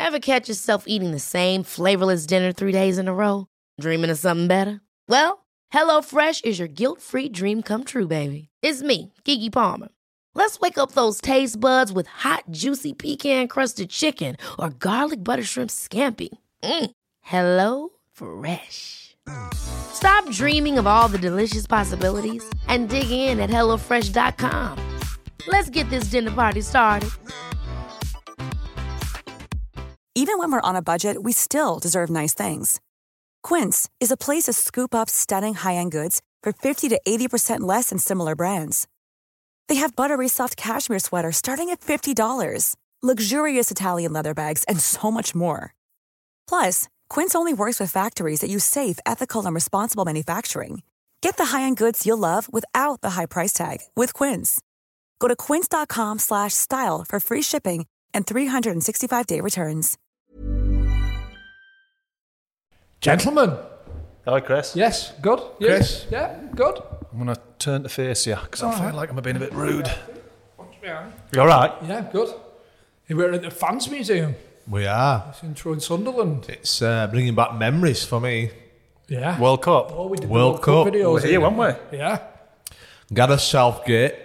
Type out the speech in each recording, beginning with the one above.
Ever catch yourself eating the same flavorless dinner 3 days in a row? Dreaming of something better? Well, HelloFresh is your guilt-free dream come true, baby. It's me, Keke Palmer. Let's wake up those taste buds with hot, juicy pecan-crusted chicken or garlic butter shrimp scampi. Hello Fresh. Stop dreaming of all the delicious possibilities and dig in at HelloFresh.com. Let's get this dinner party started. Even when we're on a budget, we still deserve nice things. Quince is a place to scoop up stunning high-end goods for 50 to 80% less than similar brands. They have buttery soft cashmere sweaters starting at $50, luxurious Italian leather bags, and so much more. Plus, Quince only works with factories that use safe, ethical, and responsible manufacturing. Get the high-end goods you'll love without the high price tag with Quince. Go to quince.com/style for free shipping and 365-day returns. Gentlemen. Hi, Chris. Yes, good. You? Chris? Yeah, good. I'm going to turn to face you because I feel like I'm being a bit rude. Yeah. You all right? Yeah, good. We're at the Fans Museum. We are. It's in Sunderland. It's bringing back memories for me. Yeah. World Cup. Oh, we did World the World Cup. Cup videos. We're here, weren't we? Yeah. Gareth Southgate.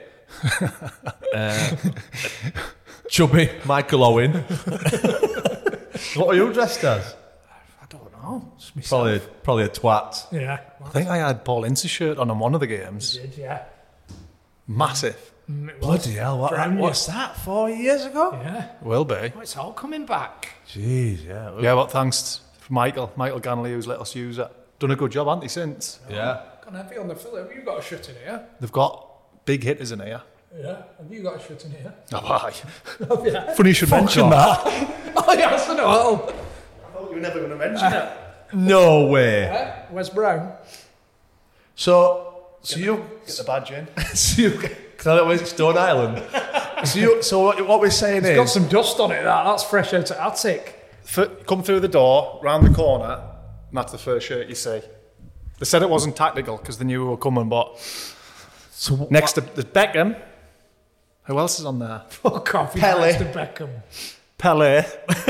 Chubby Michael Owen. What are you dressed as? I don't know. It's myself. Probably a twat. Yeah. I think I had Paul Ince's shirt on one of the games. You did, yeah. Massive. Bloody hell, what's that, 4 years ago? Yeah. Will be. Oh, it's all coming back. Jeez, yeah. Yeah, well, thanks to Michael Ganley, who's let us use it. Done a good job, haven't he, since? Yeah. Gone heavy on the filler. Have you got a shirt in here? They've got big hitters in here. Yeah. Have you got a shirt in here? Oh, aye. Oh, yeah. Funny you should mention that. Oh, yes, I know. I thought you were never going to mention it. No way. Wes Brown. So you... Get the badge in. So you... Can I know where's Stone Island? So what we're saying It's got is... some dust on it, that's fresh out of attic. Come through the door, round the corner, and that's the first shirt you see. They said it wasn't tactical because they knew we were coming, but... So Next to there's Beckham. Who else is on there? Fuck off, Pele. to Beckham. Pele.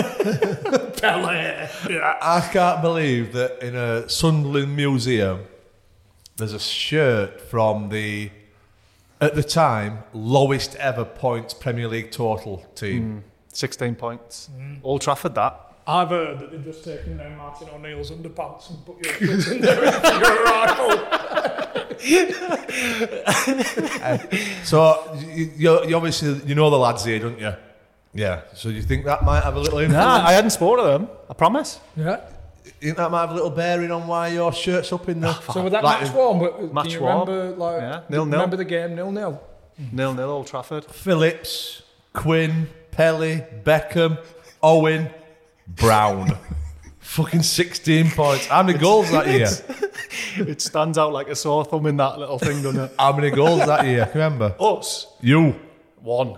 Pele. Yeah. I can't believe that in a Sunderland museum there's a shirt from the, at the time, lowest ever points Premier League total team. 16 points. Old Trafford, that. I've heard that they've just taken down Martin O'Neill's underpants and put your kids in there and your rifle. So you obviously, you know the lads here, don't you? Yeah. So you think that might have a little influence? Nah, I hadn't spotted them. I promise. Yeah. You think that might have a little bearing on why your shirt's up in the... So with that like, match warm, but Match do you warm. remember, like, Yeah, do you 0-0. remember the game 0-0? 0-0 Old Trafford. Phillips, Quinn, Pelly, Beckham, Owen, Brown. Fucking 16 points. How many goals that year? It stands out like a sore thumb in that little thing, doesn't it? How many goals that year? Can you remember? Us. You. 1.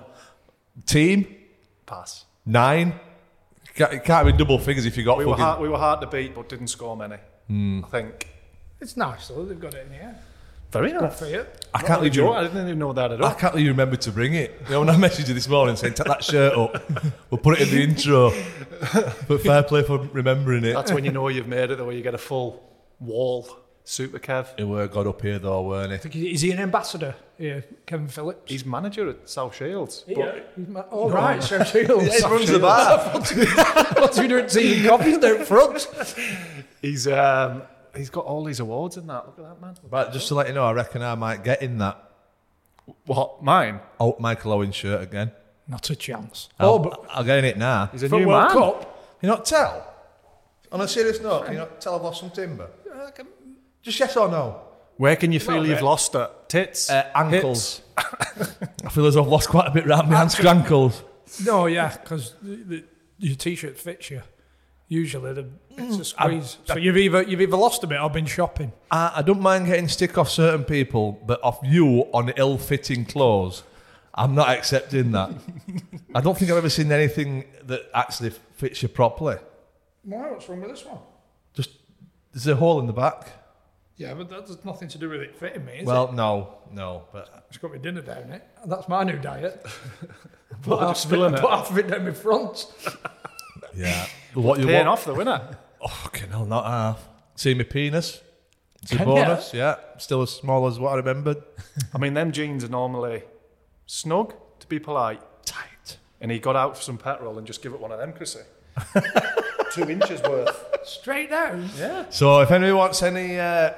Team? Pass. 9. It can't be double figures if you got We fucking... were hard to beat, but didn't score many. I think. It's nice though, they've got it in here. Very Good nice. for you. I can't believe you... I didn't even know that at I all. can't believe you remembered to bring it. You know, when I messaged you this morning saying, take that shirt up, we'll put it in the intro. But fair play for remembering it. That's when you know you've made it, the way you get a full wall. Super Kev. He were got up here though, weren't he? Is he an ambassador? Yeah, Kevin Phillips. He's manager at South Shields. Oh, right, so Shields. He runs the bar. What's he doing? Tea and coffees down front? He's got all these awards in that. Look at that, man. But just to let you know, I reckon I might get in that What? Mine? Michael Owen shirt again. Not a chance. I'll get in it now. He's a For new World man. Cup? You not tell? On a serious note, can you not tell I've lost some timber? Just yes or no? Where can you feel you've lost it? Tits? Ankles. I feel as though I've lost quite a bit round my ankles. No, yeah, because your t-shirt fits you. Usually, it's a squeeze. So you've either lost a bit or been shopping. I don't mind getting stick off certain people, but off you on ill-fitting clothes, I'm not accepting that. I don't think I've ever seen anything that actually fits you properly. Why? What's wrong with this one? Just, there's a hole in the back. Yeah, but that has nothing to do with it fitting me, is it? Well, no, but... It's got my dinner down it. That's my new diet. Just filling it. Put half of it down my front. Yeah. What you Paying want? off the winner. Oh, fucking hell, not half. See my penis? It's a Can bonus, yeah. Still as small as what I remembered. I mean, them jeans are normally snug, to be polite. Tight. And he got out for some petrol and just give it one of them, Chrissy. 2 inches worth. Straight down. Yeah. So if anybody wants any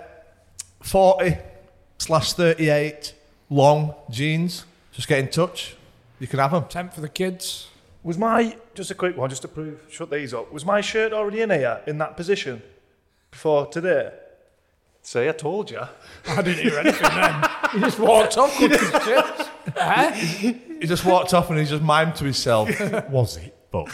40/38 long jeans, just get in touch. You can have them. Temp for the kids. Was just a quick one, just to prove, shut these up. Was my shirt already in here, in that position, before today? See, I told you. I didn't hear anything then. He just walked off with his chips. He just walked off and he just mimed to himself. Was it? But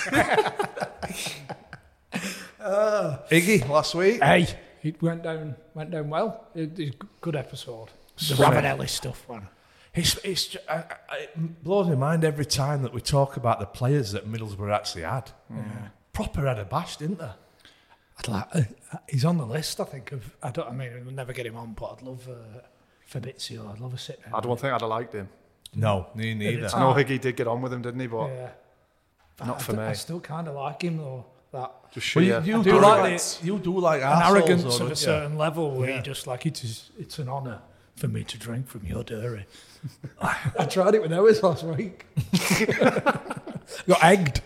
Iggy last week. Hey, it went down well. It's a good episode. The Ravanelli stuff, man. It blows my mind every time that we talk about the players that Middlesbrough actually had. Yeah. Proper had a bash, didn't they? I'd like. He's on the list, I think. I mean, we'll never get him on, but I'd love Fabrizio. I'd love a sit down. I don't think I'd have liked him. No, me neither. I know Higgy did get on with him, didn't he? But Yeah. not for me. I still kind of like him though. That Just Well, sheer you do do like like you do like an arseholes, arrogance though, at don't a you? certain level where you just like it's an honour for me to drink from your dairy. I tried it with Owers last week. Got egged.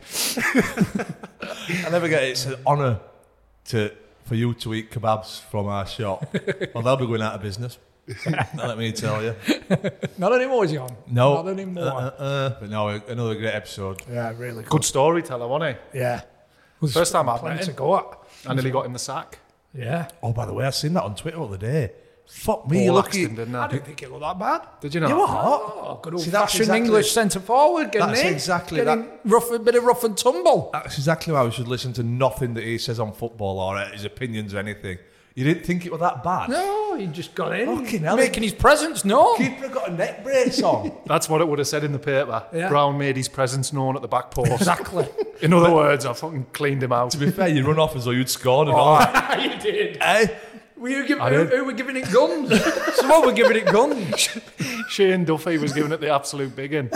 I never get it. It's an honour for you to eat kebabs from our shop. Well, they'll be going out of business. Let me tell you. Not anymore, is he on? No. Not anymore. But no, another great episode. Yeah, really good storyteller, wasn't he? Yeah. Was First time I've plenty met to him. go at. I nearly got him the sack. Yeah. Oh, by the way, I seen that on Twitter the other day. Fuck me, Paul you're lucky. Axton, didn't I I? didn't think it looked that bad. Did you know? You what? Oh, good See, that's old-fashioned exactly- English centre forward, getting That's in. exactly getting a bit of rough and tumble. That's exactly why we should listen to nothing that he says on football or his opinions or anything. You didn't think it was that bad? No, he just got in. Fucking hell. Making his presence known. Keeper got a neck brace on. That's what it would have said in the paper. Yeah. Brown made his presence known at the back post. Exactly. In other words, I fucking cleaned him out. To be fair, you run off as though you'd scored and all. You did. Eh? Were you giving, I did. who were giving it guns? Someone were giving it guns. Shane Duffy was giving it the absolute big one.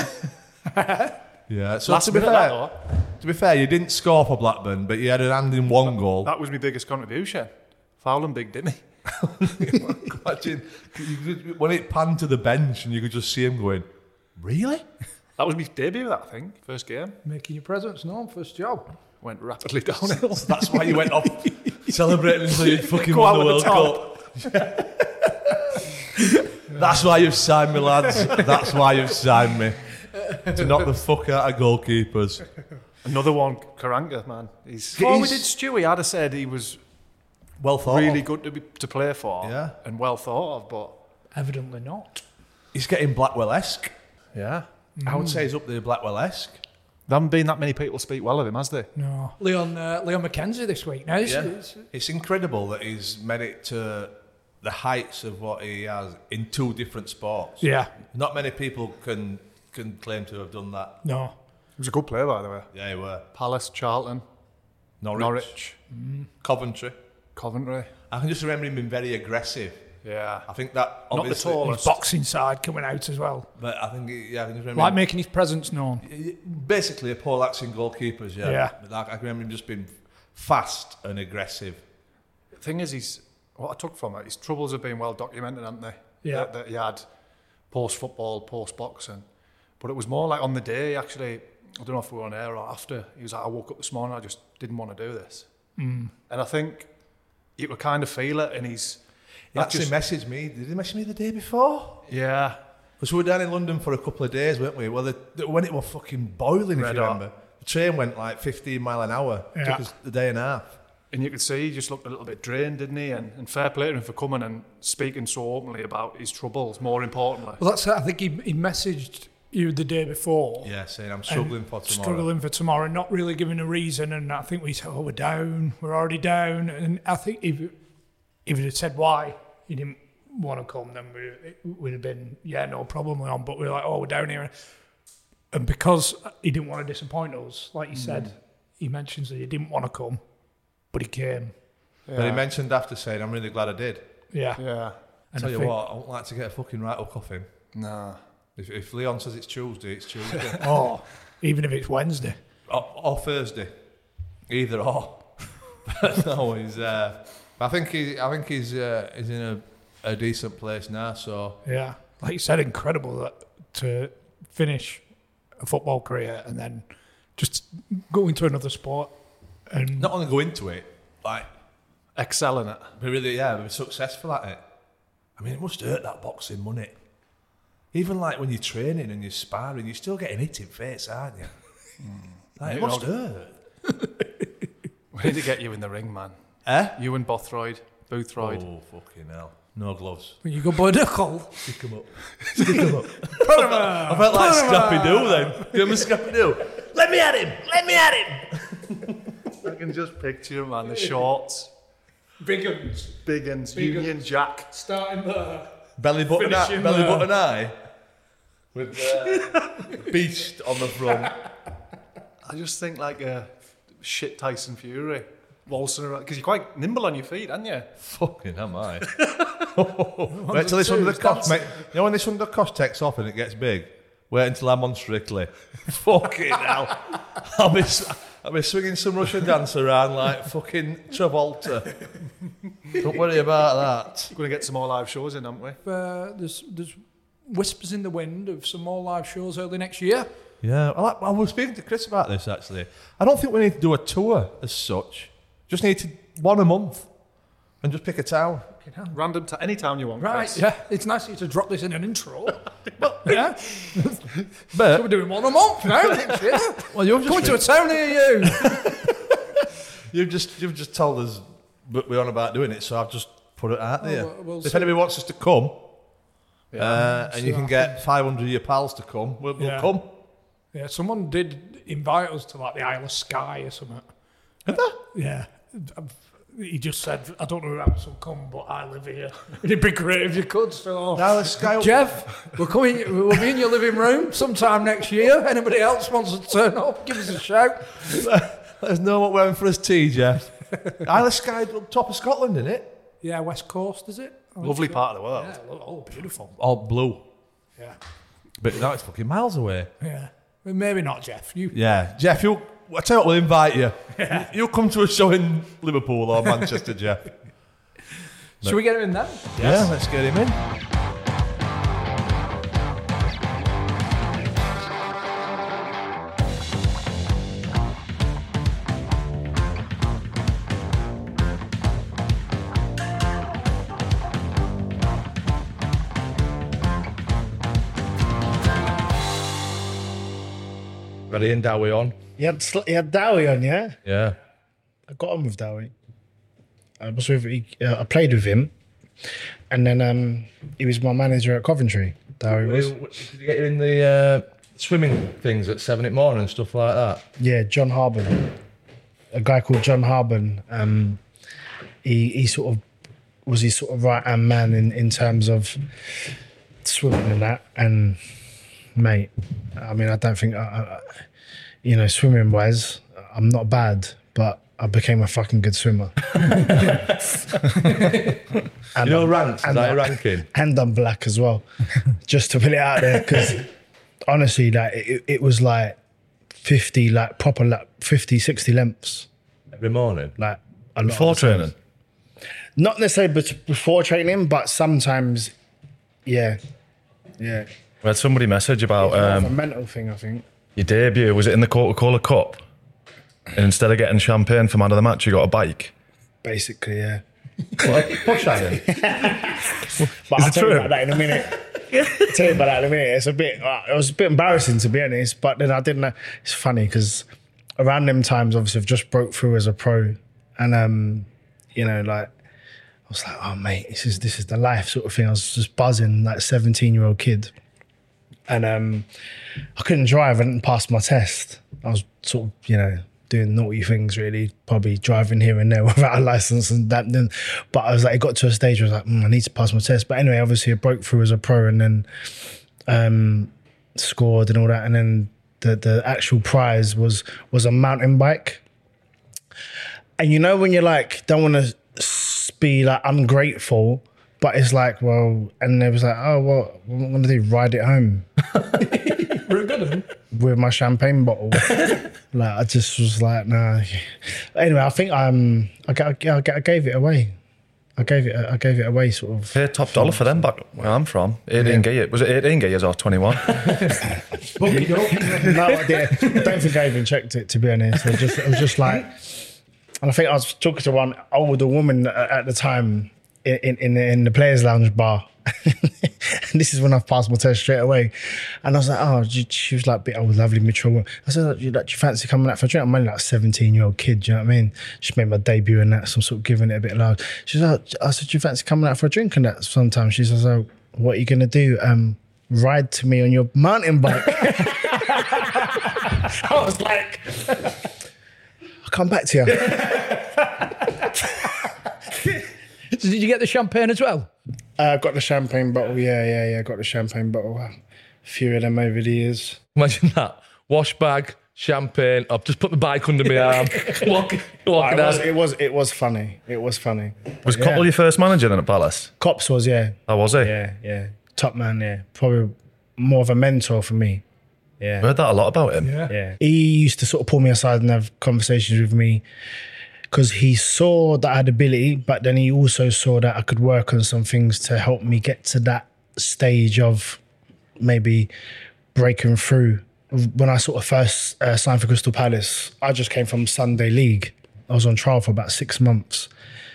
Yeah. So Last to be minute, that, fair, though. to be fair, you didn't score for Blackburn, but you had an hand in one goal. That was my biggest contribution. Foul and big, didn't he? Imagine when it panned to the bench and you could just see him going, really? That was my debut, that I think. First game. Making your presence known, first job. Went rapidly downhill. That's why you went off celebrating until you fucking Go won out the with World the Cup. That's why you've signed me, lads. That's why you've signed me. To knock the fuck out of goalkeepers. Another one, Karanka, man. Before we did Stewie, I'd have said he was Well thought really of. good to play for. Yeah. And well thought of, but Evidently not. He's getting Blackwell-esque. yeah. I would say he's up there Blackwell-esque. There haven't been that many people speak well of him, has there? No. Leon McKenzie this week. Now, It's incredible that he's made it to the heights of what he has in two different sports. yeah. Not many people can claim to have done that. No. He was a good player, by the way. Yeah, he were. Palace, Charlton, Norwich, Coventry. Coventry. I can just remember him being very aggressive. Yeah. I think that Not the obviously, tallest. His boxing side coming out as well. but I think I can just remember Like him, making his presence known. basically a Paul Axton goalkeepers. Yeah, Yeah. But I can remember him just being fast and aggressive. The thing is, what I took from it, his troubles have been well documented, haven't they? Yeah. That he had post-football, post-boxing. But it was more like on the day, actually, I don't know if we were on air or after, he was like, I woke up this morning, I just didn't want to do this. And I think you could kind of feel it in his... He actually messaged me. Did he message me the day before? Yeah. Because we were down in London for a couple of days, weren't we? Well, when it was fucking boiling, if Red you hot. remember. The train went like 15 mile an hour. It Yeah. took us a day and a half. And you could see he just looked a little bit drained, didn't he? And fair play to him for coming and speaking so openly about his troubles, more importantly. Well, that's it. I think he messaged you the day before. Yeah, saying I'm struggling for tomorrow. Struggling for tomorrow, not really giving a reason. And I think we said, we're down. We're already down. And I think if he had said why he didn't want to come, then we'd have been, no problem, we're on. But we were like, we're down here. And because he didn't want to disappoint us, like you said, he mentions that he didn't want to come, but he came. But he mentioned after saying, I'm really glad I did. Yeah. Yeah. And Tell I you think- what, I wouldn't like to get a fucking right hook off him. Nah. If Leon says it's Tuesday, it's Tuesday. Oh, even if it's Wednesday. or Thursday. Either or. No, he's. I think he's in a decent place now. So Yeah, like you said, incredible to finish a football career and then just go into another sport and not only go into it, like excel in it. be be successful at it. I mean, it must hurt that boxing, mustn't it? Even like when you're training and you're sparring, you're still getting hit in face, aren't you? Like, it must hurt. We need to get you in the ring, man. You and Boothroyd. Oh, fucking hell. No gloves. when you go by knuckle. Stick them up. I felt like Scrappy-Doo then. You remember Scrappy-Doo? Let me at him! I can just picture him, man. The shorts. Big uns. Big uns. Union Jack. Starting there. Belly button Finish him, eye. With Beast on the front. I just think like a shit Tyson Fury. Waltzing around. Because you're quite nimble on your feet, aren't you? Fucking am I. Wait till this under the cost, mate. You know when this under cost takes off and it gets big? Wait until I'm on Strictly. Fucking hell. I'll be swinging some Russian dance around like fucking Travolta. Don't worry about that. We're going to get some more live shows in, aren't we? There's whispers in the wind of some more live shows early next year. Yeah, I was speaking to Chris about this actually. I don't think we need to do a tour as such. Just need to one a month and just pick a town. Random any town you want. Right, Chris. yeah. It's nice of you to drop this in an intro. But, yeah. But So we're doing one a month now next year. well, you've Coming to a town near you. you've just told us that we're on about doing it, so I've just put it out there. we'll if see. anybody wants us to come, and see you can what get 500 of your pals to come, we'll Yeah. come. Yeah, someone did invite us to like the Isle of Skye or something. Did they? Yeah. He just said, I don't know who else will come, but I live here. It'd be great if you could. So, Now let's go. Jeff, we'll be in your living room sometime next year. Anybody else wants to turn up, give us a shout. Let us know what we're in for us tea, Jeff. Isle of Skye, top of Scotland, isn't it? Yeah, West Coast, is it? Lovely part of the world. Yeah, oh, beautiful. All blue. Yeah. But now it's fucking miles away. Yeah. Well, maybe not, Jeff. You. Yeah, Jeff, I tell you what, we'll invite you. You'll come to a show in Liverpool or Manchester, Jeff. Should we get him in then? Yeah, let's get him in. Ready and Dowie on? He had Dowie on, yeah? Yeah. I got on with Dowie. I played with him, and then he was my manager at Coventry. Dowie was. Did you get you in the swimming things at 7 in the morning and stuff like that? Yeah, John Harben. A guy called John Harben. He sort of was his sort of right-hand man in terms of swimming and that. And, mate, I mean, I don't think... swimming-wise, I'm not bad, but I became a fucking good swimmer. Ranks, ranking? And I'm black as well, just to put it out there, because honestly, like it was like 50, like proper like 50, 60 lengths. Every morning? Like a lot Before of the times. training? Not necessarily before training, but sometimes, yeah. We had somebody message about a mental thing, I think. your debut. Was it in the Coca-Cola Cup? And instead of getting champagne for man of the match, you got a bike. Basically, yeah. Push that in. But I'll tell you true? about that in a minute. It's it was a bit embarrassing, to be honest, but then I didn't know. It's funny because around them times, obviously, I've just broke through as a pro, and I was like, oh mate, this is the life sort of thing. I was just buzzing, like 17-year-old kid, and I couldn't drive. I didn't pass my test. I was sort of, doing naughty things, really, probably driving here and there without a license and that. But I was like, it got to a stage where I was like, I need to pass my test. But anyway, obviously, I broke through as a pro and then scored and all that. And then the actual prize was a mountain bike. And when you're like, don't want to be like ungrateful, but it's like, well, and they was like, oh, well, what am I going to do? Ride it home We're good. with my champagne bottle. Like I just was like, nah. Anyway, I think I gave it away. I gave it away, sort of. Paid top dollar for them back where I'm from. 18 gears. Was it 18 gears or 21? No, I don't think I even checked it, to be honest. It was just like, and I think I was talking to one older woman at the time in the players' lounge bar. And this is when I passed my test straight away. And I was like, oh, she was like, lovely, mature woman. I said, do you fancy coming out for a drink? I'm only like a 17-year-old kid, do you know what I mean? She made my debut and that, so I'm sort of giving it a bit loud. She was like, I said, do you fancy coming out for a drink and that sometime? She says, oh, what are you going to do? Ride to me on your mountain bike. I was like, I'll come back to you. So did you get the champagne as well? Got the champagne bottle, yeah. Got the champagne bottle. A few of them over the years. Imagine that. Wash bag, champagne. I've just put my bike under my arm. walking out. It was funny. It was funny. Was Cottle your first manager then at Palace? Cops was, yeah. Oh, was he? Yeah. Top man, yeah. Probably more of a mentor for me. Yeah. I heard that a lot about him. Yeah. He used to sort of pull me aside and have conversations with me because he saw that I had ability, but then he also saw that I could work on some things to help me get to that stage of maybe breaking through. When I sort of first signed for Crystal Palace, I just came from Sunday League. I was on trial for about 6 months.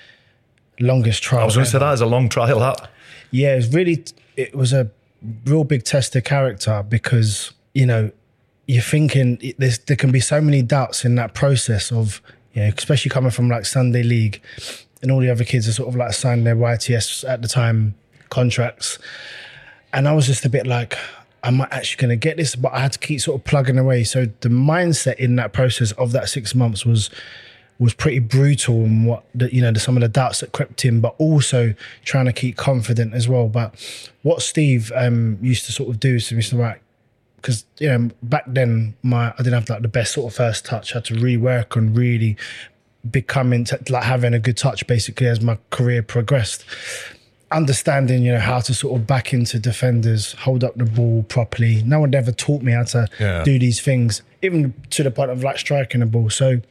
Longest trial. I was going to say that is a long trial, that. Yeah, it was a real big test of character because, you know, you're thinking there can be so many doubts in that process of, you know, especially coming from like Sunday League and all the other kids are sort of like signed their YTS at the time contracts. And I was just a bit like, am I actually going to get this? But I had to keep sort of plugging away. So the mindset in that process of that 6 months was pretty brutal, and some of the doubts that crept in, but also trying to keep confident as well. But what Steve used to sort of do is to Mr. Right, because back then I didn't have like the best sort of first touch. I had to rework on really becoming like having a good touch basically as my career progressed. Understanding, how to sort of back into defenders, hold up the ball properly. No one ever taught me how to do these things, even to the point of like striking the ball. So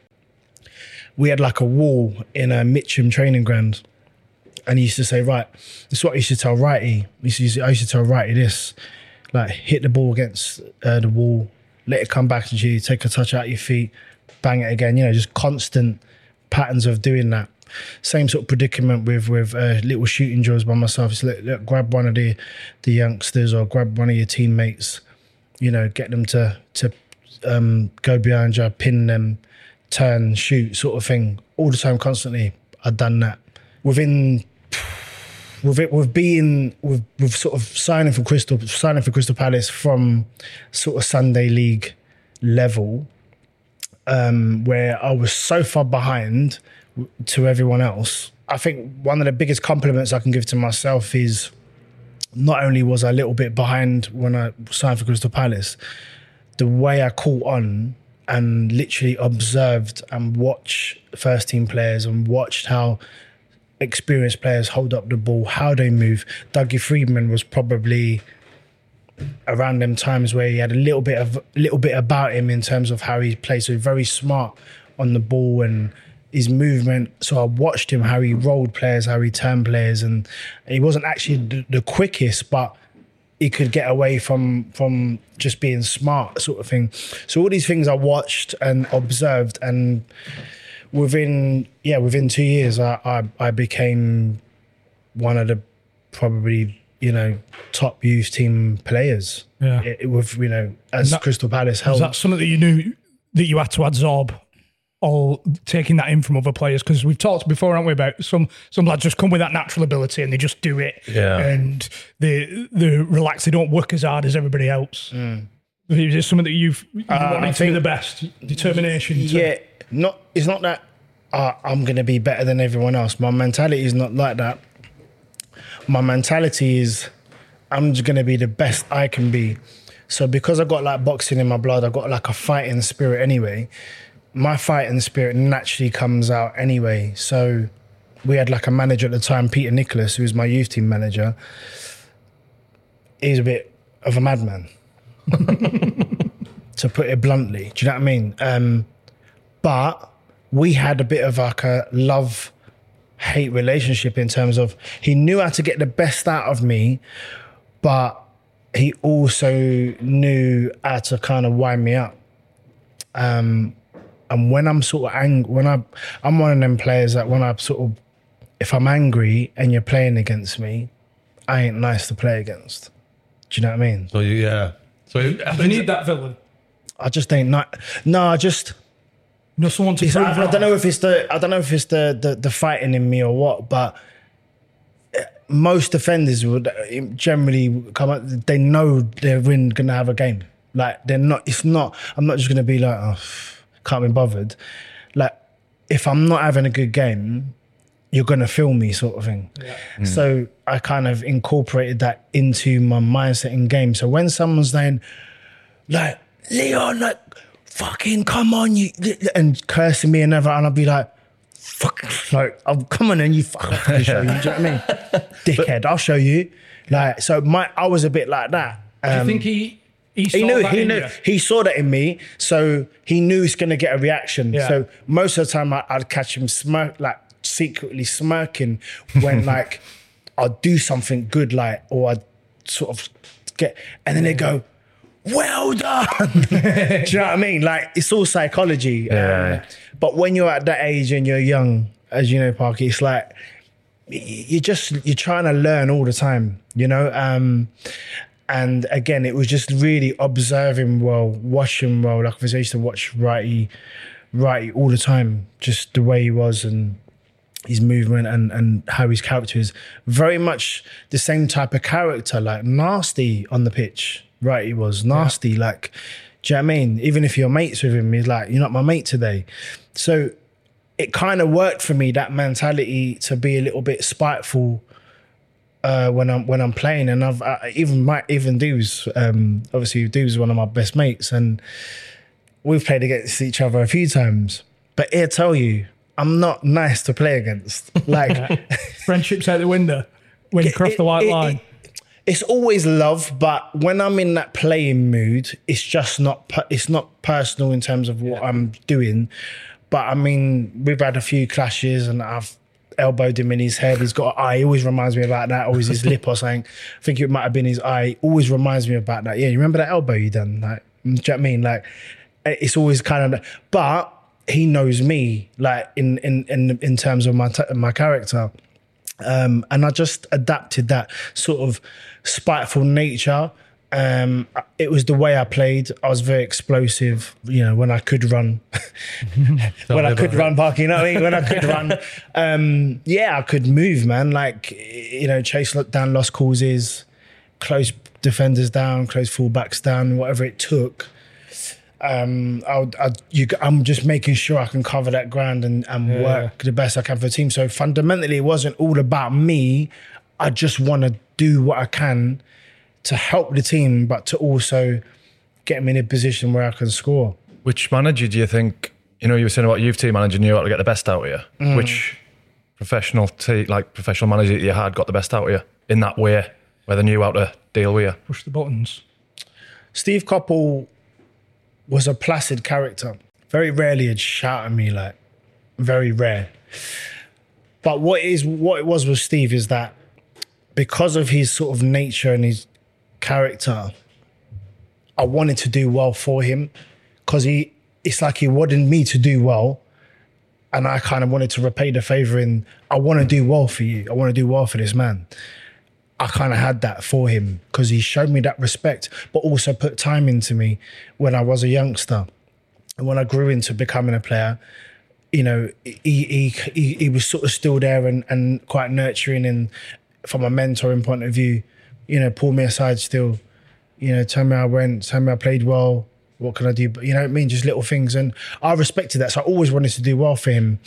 we had like a wall in a Mitcham training ground, and he used to say, right, this is what I used to tell Righty. I used to tell Righty this, like hit the ball against the wall, let it come back to you, take a touch out your feet, bang it again, just constant patterns of doing that. Same sort of predicament with little shooting drills by myself. It's look, grab one of the youngsters or grab one of your teammates, get them to go behind you, pin them, turn, shoot, sort of thing, all the time, constantly. I'd done that. With sort of signing for Crystal Palace from sort of Sunday League level, where I was so far behind to everyone else. I think one of the biggest compliments I can give to myself is not only was I a little bit behind when I signed for Crystal Palace, the way I caught on and literally observed and watched first team players and watched how experienced players hold up the ball, how they move. Dougie Freedman was probably around them times where he had a little bit about him in terms of how he plays. So very smart on the ball and his movement. So I watched him, how he rolled players, how he turned players, and he wasn't actually the quickest, but he could get away from just being smart, sort of thing. So all these things I watched and observed, and within 2 years, I became one of the probably top youth team players. Yeah, as Crystal Palace helped. Was that something that you knew that you had to absorb? All taking that in from other players, because we've talked before, haven't we, about some lads just come with that natural ability and they just do it, and they're relaxed. They don't work as hard as everybody else. Is it something that you wanted to be the best? Determination? It's not that I'm going to be better than everyone else. My mentality is not like that. My mentality is I'm just going to be the best I can be. So because I got like boxing in my blood, I got like a fighting spirit anyway. My fighting spirit naturally comes out anyway. So we had like a manager at the time, Peter Nicholas, who was my youth team manager. He's a bit of a madman. to put it bluntly. Do you know what I mean? But we had a bit of like a love-hate relationship in terms of he knew how to get the best out of me, but he also knew how to kind of wind me up. And when I'm sort of angry, I'm one of them players that when I sort of, if I'm angry and you're playing against me, I ain't nice to play against. Do you know what I mean? So You need that villain. I just ain't not. No, I just. You know, someone to prove I don't know if it's the fighting in me or what, but most defenders would generally come up. They know they're going to have a game. Like they're not. It's not. I'm not just going to be like, oh, can't be bothered. Like if I'm not having a good game, you're going to feel me, sort of thing. Yeah. So I kind of incorporated that into my mindset in game. So when someone's saying, like, Leon, like, fucking come on, you, and cursing me and everything, and I'll be like, fuck, like, oh, come on, and you fucking show you. Do you know what I mean? Dickhead, I'll show you. Like, so I was a bit like that. Do you think he saw that in me, so he knew he's going to get a reaction. Yeah. So most of the time I'd catch him secretly smirking when like I'd do something good, like, or I'd sort of get, and then they go, well done. Do you know what I mean? Like, it's all psychology. Yeah. But when you're at that age and you're young, as you know, Parky, it's like you're trying to learn all the time, you know? And again, it was just really observing well, watching well. Like, I used to watch Righty all the time, just the way he was and his movement and how his character is. Very much the same type of character, like nasty on the pitch. Right, he was nasty. Yeah. Like, do you know what I mean? Even if you're mates with him, he's like, you're not my mate today. So it kind of worked for me, that mentality to be a little bit spiteful when I'm playing. And I've even Dubes, obviously Dubes is one of my best mates, and we've played against each other a few times. But he'll tell you, I'm not nice to play against. Like friendship's out the window when you cross the white line. It's always love, but when I'm in that playing mood, it's just not. It's not personal in terms of what I'm doing. But I mean, we've had a few clashes, and I've elbowed him in his head. He's got an eye. He always reminds me about that. Always his lip or something. I think it might have been his eye. Always reminds me about that. Yeah, you remember that elbow you done? Like, do you know what I mean? Like, it's always kind of. But he knows me, like in terms of my character. And I just adapted that sort of spiteful nature. It was the way I played. I was very explosive, you know, when I could run. When I could run, Parky, you know what I mean? When I could run. Yeah, I could move, man. Like, you know, chase down lost causes, close defenders down, close fullbacks down, whatever it took. I'm just making sure I can cover that ground and work the best I can for the team. So fundamentally, it wasn't all about me. I just want to do what I can to help the team, but to also get me in a position where I can score. Which manager do you think, you know, you were saying about youth team manager knew how to get the best out of you. Which professional manager that you had got the best out of you in that way, where they knew how to deal with you? Push the buttons. Steve Coppell was a placid character. Very rarely he'd shout at me, like, very rare. But what it was with Steve is that because of his sort of nature and his character, I wanted to do well for him, because it's like he wanted me to do well, and I kind of wanted to repay the favour in, I want to do well for you. I want to do well for this man. I kind of had that for him because he showed me that respect, but also put time into me when I was a youngster. And when I grew into becoming a player, you know, he was sort of still there and quite nurturing, and from a mentoring point of view, you know, pulled me aside still, you know, tell me I went, tell me I played well, what can I do? But you know what I mean? Just little things. And I respected that. So I always wanted to do well for him.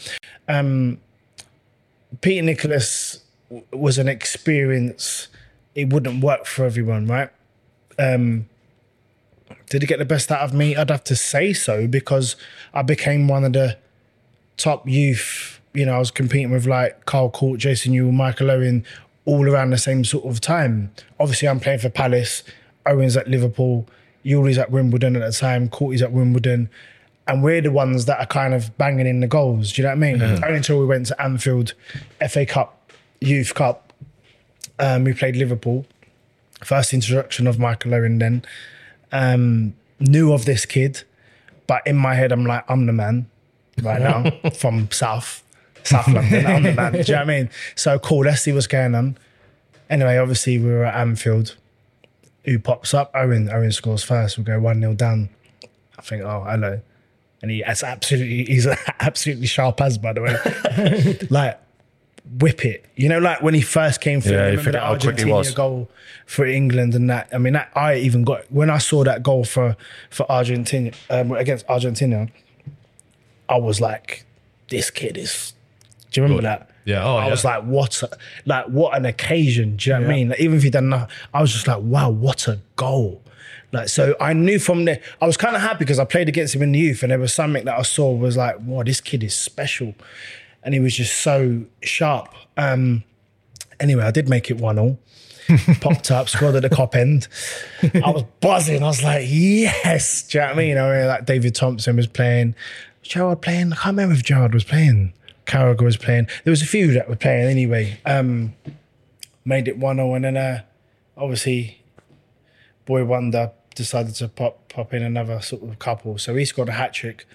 Peter Nicholas was an experience. It wouldn't work for everyone, right? Did he get the best out of me? I'd have to say so, because I became one of the top youth. You know, I was competing with like Carl Court, Jason Ewell, Michael Owen, all around the same sort of time. Obviously, I'm playing for Palace. Owen's at Liverpool. Yuli's at Wimbledon at the time, Courtney's at Wimbledon, and we're the ones that are kind of banging in the goals. Do you know what I mean? Only until we went to Anfield, FA Cup, Youth Cup, we played Liverpool. First introduction of Michael Owen then. Knew of this kid, but in my head I'm like, I'm the man right now from South London. I'm the man. Do you know what I mean? So cool, let's see what's going on. Anyway, obviously we were at Anfield. Who pops up? Owen scores first. We go 1-0 down. I think, oh, hello. And he's absolutely sharp as, by the way. Like, whip it. You know, like when he first came through, Yeah, you remember forget that how quick he Argentina was. goal for England and that. I mean, that I even got, when I saw that goal for Argentina, against Argentina, I was like, this kid is, do you remember that? Yeah, oh, I yeah. was like, what an occasion. Do you know what I mean? Like, even if he done nothing, I was just like, wow, what a goal. Like, so I knew from there, I was kind of happy because I played against him in the youth and there was something that I saw was like, wow, this kid is special. And he was just so sharp. Anyway, I did make it 1-1. Popped up, scored at the Cop end. I was buzzing. I was like, yes. Do you know what I mean? Like David Thompson was playing. Gerard playing. I can't remember if Gerard was playing. Carragher was playing. There was a few that were playing anyway. Made it 1-0 and then obviously Boy Wonder decided to pop in another sort of couple. So he scored a hat-trick.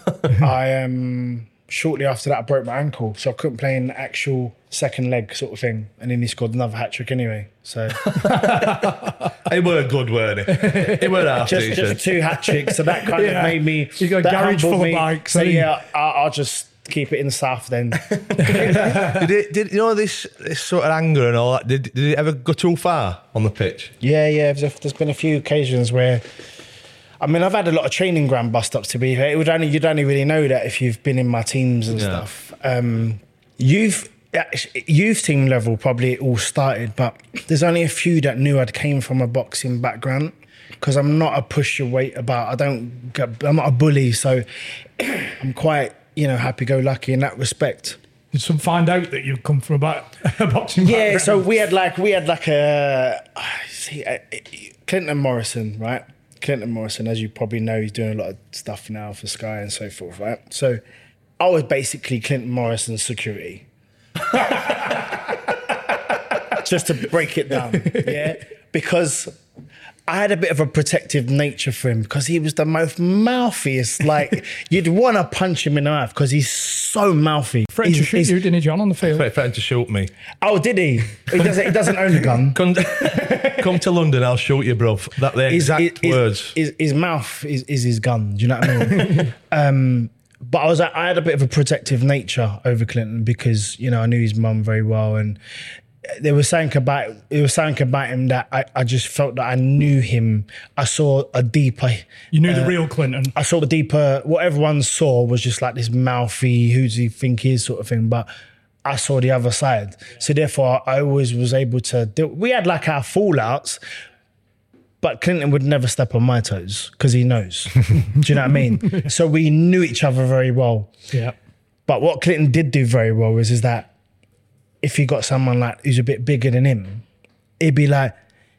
Shortly after that I broke my ankle, so I couldn't play in the actual second leg sort of thing. And then he scored another hat-trick anyway. So It were good, weren't it? It were half just decent. 2 hat-tricks. So that kind of made me... You got a that garage humbled full of me. bikes, So ain't you? yeah, I'll just keep it in the south then. Did you know this sort of anger and all that? Did it ever go too far on the pitch? Yeah. There's been a few occasions where, I mean, I've had a lot of training ground bust-ups to be fair. You'd only really know that if you've been in my teams and stuff. Youth team level probably it all started, but there's only a few that knew I'd came from a boxing background because I'm not a push your weight about. I'm not a bully, so I'm quite, happy-go-lucky in that respect. Did some find out that you come from a boxing Yeah, background? so we had like a Clinton Morrison, right? Clinton Morrison, as you probably know, he's doing a lot of stuff now for Sky and so forth, right? So I was basically Clinton Morrison's security. Just to break it down, yeah? Because I had a bit of a protective nature for him because he was the most mouthiest. Like, you'd want to punch him in the mouth because he's so mouthy. Threatened to shoot you, didn't he, John, on the field? Threatened to shoot me. Oh, did he? He doesn't own a gun. Come to London, I'll shoot you, bruv. That the exact words. His mouth is his gun. Do you know what I mean? But I had a bit of a protective nature over Clinton because I knew his mum very well, and there was something about him that I just felt that I knew him. I saw a deeper. You knew the real Clinton. I saw the deeper. What everyone saw was just like this mouthy, who does he think he is sort of thing, but I saw the other side. So therefore, I always was able to deal. We had like our fallouts, but Clinton would never step on my toes because he knows. Do you know what I mean? So we knew each other very well. Yeah. But what Clinton did do very well is that if he got someone like who's a bit bigger than him, he'd be like,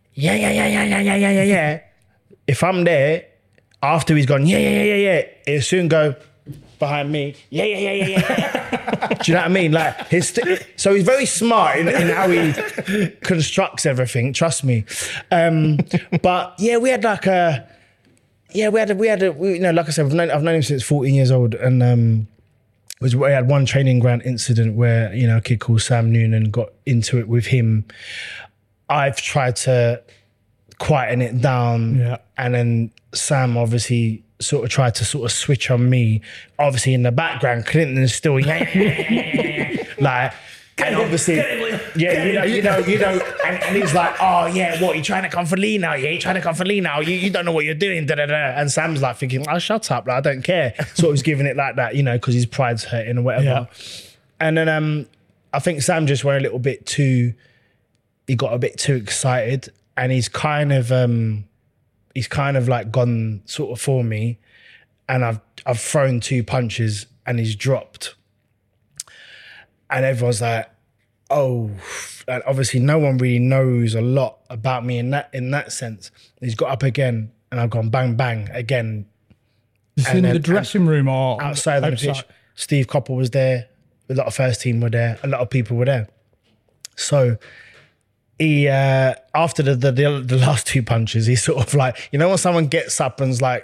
yeah. If I'm there, after he's gone, yeah, he'll soon go behind me, yeah. Do you know what I mean? Like so he's very smart in how he constructs everything. Trust me. But yeah, we had like a, like I said, I've known him since 14 years old, and we had one training ground incident where a kid called Sam Noonan got into it with him. I've tried to quieten it down, and then Sam obviously sort of tried to switch on me. Obviously in the background, Clinton is still like, and obviously, and he's like, oh yeah, what, you trying to come for Lee now? Yeah, you trying to come for Lee now? You don't know what you're doing, da-da-da. And Sam's like thinking, oh, shut up, like, I don't care. So he's giving it like that, because his pride's hurting or whatever. Yeah. And then I think Sam just went he got a bit too excited, and he's kind of like gone sort of for me, and I've thrown 2 punches and he's dropped. And everyone's like, oh, and obviously no one really knows a lot about me in that sense. He's got up again and I've gone bang, bang again. Is And in then- the dressing room or Outside on the pitch. Steve Coppell was there. A lot of first team were there. A lot of people were there. So he, after the last 2 punches, he's sort of like, you know when someone gets up and's like,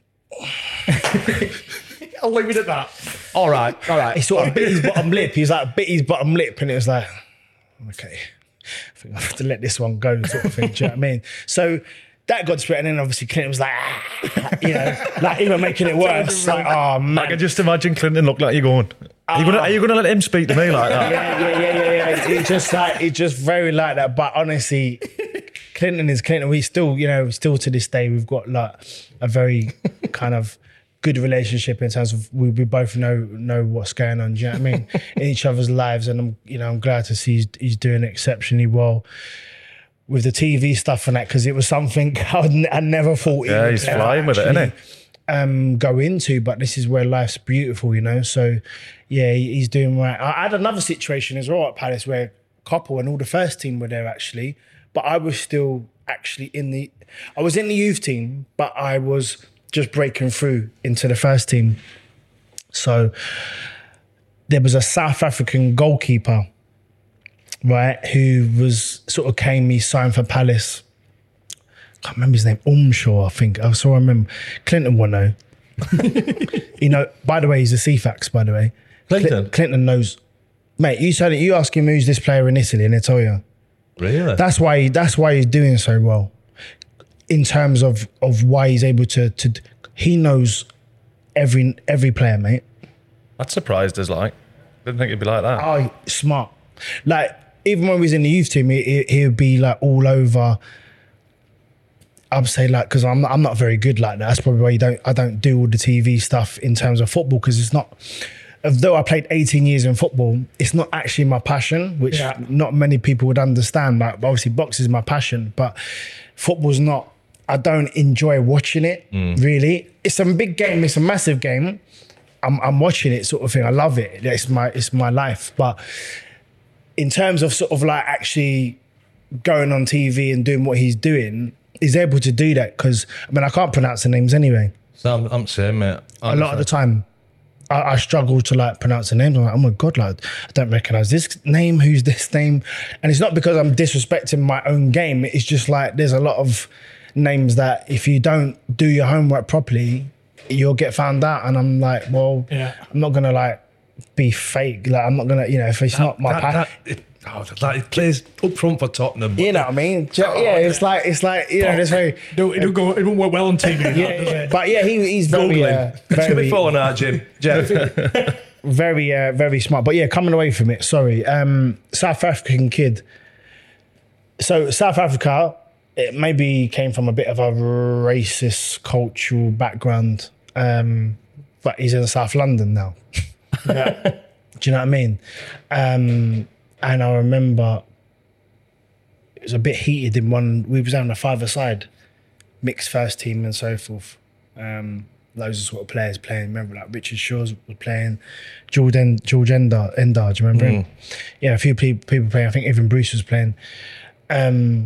I'll leave it at that. All right. he sort of bit his bottom lip. He's like, bit his bottom lip. And it was like, okay, I think I have to let this one go sort of thing. Do you know what I mean? So that got split. And then obviously Clinton was like, you know, like even making it worse. Like, oh man. I can just imagine Clinton look like you going, are you gonna let him speak to me like that? Yeah. It's just very like that. But honestly, Clinton is Clinton. We still, you know, still to this day, we've got like a very kind of good relationship in terms of we both know what's going on. Do you know what I mean? In each other's lives, and I'm glad to see he's doing exceptionally well with the TV stuff and that, because it was something I never thought. Yeah, he's flying with it, isn't he? Go into, but this is where life's beautiful, you know. So yeah, he's doing right. I had another situation as well at Palace where Coppell and all the first team were there actually, but I was still actually I was in the youth team, but I was just breaking through into the first team. So there was a South African goalkeeper, right, who was sort of he signed for Palace. I can't remember his name, Umshaw, I think. I remember. Clinton will know. You know, by the way, he's a CFAX, by the way. Clinton? Clinton knows. Mate, you ask him who's this player in Italy and he'll tell you. Really? That's why he's doing so well. In terms of why he's able to he knows every player, mate. That surprised us, like. Didn't think it'd be like that. Oh, smart. Like, even when we was in the youth team, he would be like all over. I'd say like, because I'm not very good like that. That's probably why I don't do all the TV stuff in terms of football, because it's not. Although I played 18 years in football, it's not actually my passion, which not many people would understand. Like, obviously, boxing is my passion, but football's not. I don't enjoy watching it, really. It's a big game. It's a massive game. I'm watching it sort of thing. I love it. It's my life. But in terms of sort of like actually going on TV and doing what he's doing, he's able to do that because, I mean, I can't pronounce the names anyway. So I'm saying, mate. A lot of the time, I struggle to like pronounce the names. I'm like, oh my God, like I don't recognize this name. Who's this name? And it's not because I'm disrespecting my own game. It's just like there's a lot of names that if you don't do your homework properly, you'll get found out. And I'm like, well, I'm not gonna like be fake. Like I'm not gonna, you know, if it's not my passion. That plays up front for Tottenham. You know what I mean? Yeah, it's like you know, there's very. It won't work well on TV. But yeah, he's very, very Before now, Jim. Jeff. very smart. But yeah, coming away from it, sorry. South African kid. So South Africa, it maybe came from a bit of a racist cultural background, but he's in South London now. Do you know what I mean? And I remember it was a bit heated in one. We was on a five-a-side, mixed first team and so forth. Loads of sort of players playing. Remember, like Richard Shaws was playing, George Endar. Do you remember him? Yeah, a few people playing. I think even Bruce was playing. And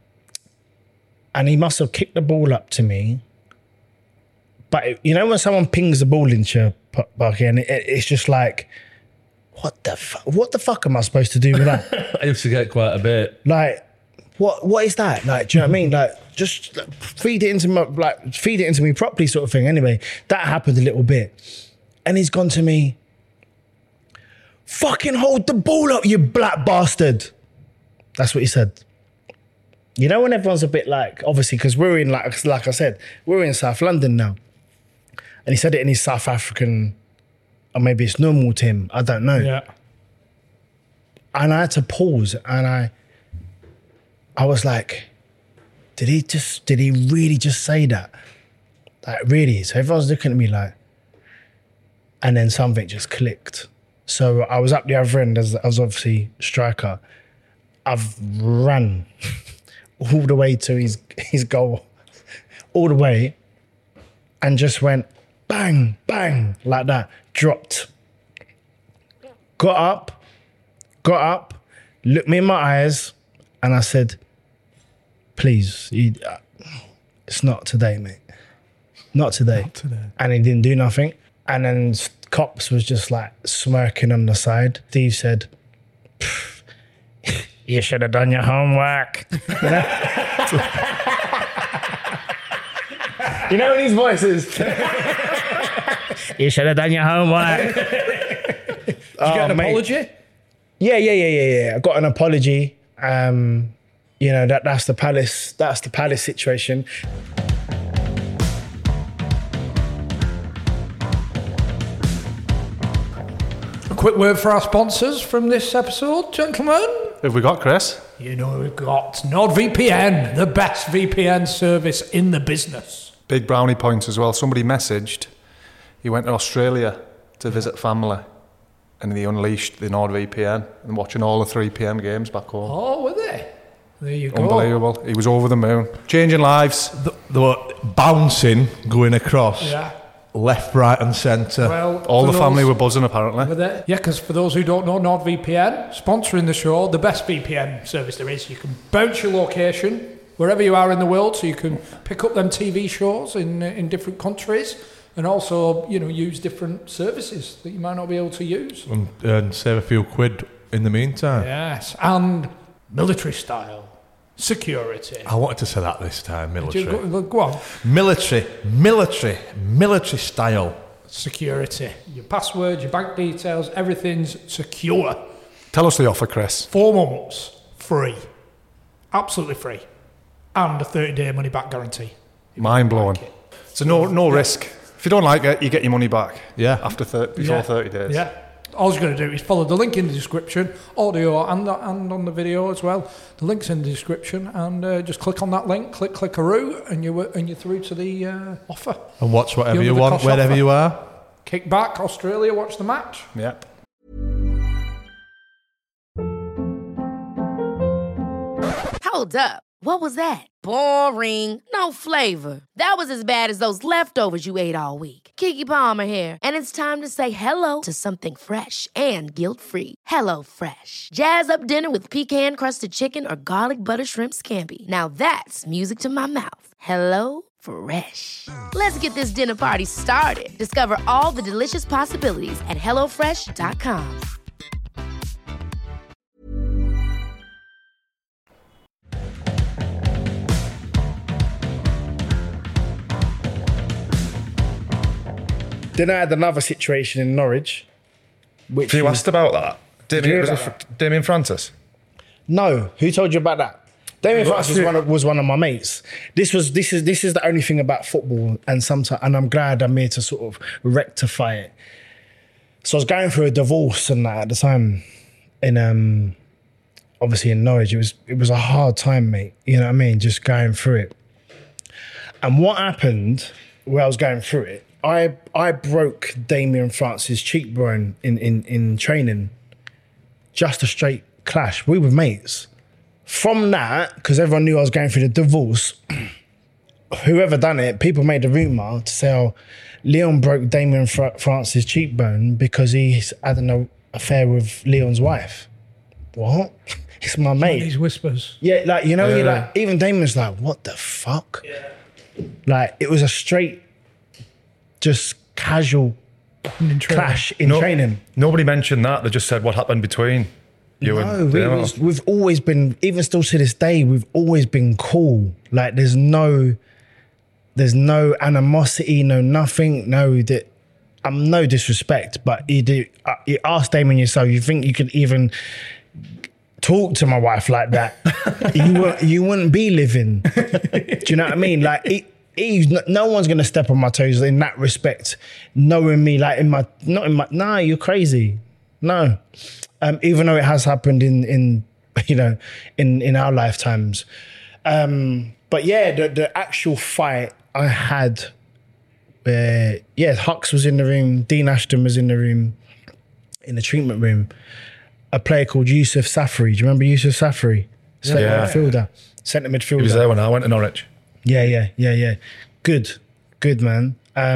he must have kicked the ball up to me. But you know when someone pings the ball into your bucket, and it's just like, what the fuck am I supposed to do with that? I used to get quite a bit. Like, what is that? Like, do you know what I mean? Like, just feed it into me properly, sort of thing. Anyway, that happened a little bit, and he's gone to me. Fucking hold the ball up, you black bastard. That's what he said. You know when everyone's a bit like, obviously, because we're in like I said, we're in South London now, and he said it in his South African. Or maybe it's normal to him. I don't know. Yeah. And I had to pause, and I was like, did he really just say that? Like, really? So everyone's looking at me like, and then something just clicked. So I was up the other end as I was obviously striker. I've ran all the way to his goal, all the way, and just went bang, bang, like that. Dropped. Got up, looked me in my eyes, and I said, please, it's not today, mate. Not today. And he didn't do nothing. And then Cops was just like smirking on the side. Steve said, you should have done your homework. You know in his voices. You should have done your homework. Did you get an apology? Yeah. I got an apology. You know, that's the Palace situation. A quick word for our sponsors from this episode, gentlemen. Have we got Chris? You know we've got NordVPN, the best VPN service in the business. Big brownie points as well. Somebody messaged, he went to Australia to visit family and he unleashed the NordVPN and watching all the 3 p.m. games back home. Oh, were they? There you go. Unbelievable. He was over the moon. Changing lives. They were bouncing, going across. Yeah. Left, right and centre. Well, All the for family those- were buzzing apparently. Were they? Yeah, because for those who don't know, NordVPN, sponsoring the show, the best VPN service there is. You can bounce your location wherever you are in the world, so you can pick up them TV shows in different countries, and also, you know, use different services that you might not be able to use. And save a few quid in the meantime. Yes, and military style security. I wanted to say that this time, military. Go on. Military style. Security. Your passwords, your bank details, everything's secure. Tell us the offer, Chris. 4 months, free. Absolutely free. And a 30-day money-back guarantee. Mind blowing. So no risk. If you don't like it, you get your money back. Yeah. After 30 days. Yeah. All you're going to do is follow the link in the description, audio and on the video as well. The link's in the description, and just click on that link, clickaroo, and you're through to the offer. And watch whatever You're you the want, cost wherever offer. you are. Kick back, Australia, watch the match. Yeah. Hold up. What was that? Boring. No flavor. That was as bad as those leftovers you ate all week. Keke Palmer here, and it's time to say hello to something fresh and guilt-free. Hello Fresh. Jazz up dinner with pecan-crusted chicken or garlic butter shrimp scampi. Now that's music to my mouth. Hello Fresh. Let's get this dinner party started. Discover all the delicious possibilities at hellofresh.com. Then I had another situation in Norwich. Which You was- asked about that? you hear Damien, about Damien Francis? No, who told you about that? Damien Francis was one of my mates. This is the only thing about football, and I'm glad I'm here to sort of rectify it. So I was going through a divorce and that at the time, in obviously in Norwich. It was a hard time, mate. You know what I mean? Just going through it. And what happened where I was going through it, I broke Damien Francis' cheekbone in training. Just a straight clash. We were mates. From that, because everyone knew I was going through the divorce, whoever done it, people made a rumour to say, oh, Leon broke Damien Francis' cheekbone because he had an affair with Leon's wife. What? It's my mate. These whispers. Yeah, like, you know, you're like, even Damien's like, what the fuck? Yeah. Like, it was a straight, just casual clash in training. Nobody mentioned that. They just said what happened between you and Damo. We've always been, even still to this day, we've always been cool. Like, there's no animosity, no nothing, no disrespect. But you ask Damien yourself, you think you could even talk to my wife like that? you wouldn't be living. Do you know what I mean? Like, no one's gonna step on my toes in that respect. Knowing me, like nah, you're crazy. No, even though it has happened in our lifetimes. But yeah, the actual fight I had. Hux was in the room. Dean Ashton was in the room, in the treatment room. A player called Yusuf Safri. Do you remember Yusuf Safri? Centre midfielder. Centre midfielder. He was there when I went to Norwich. Yeah. Good man.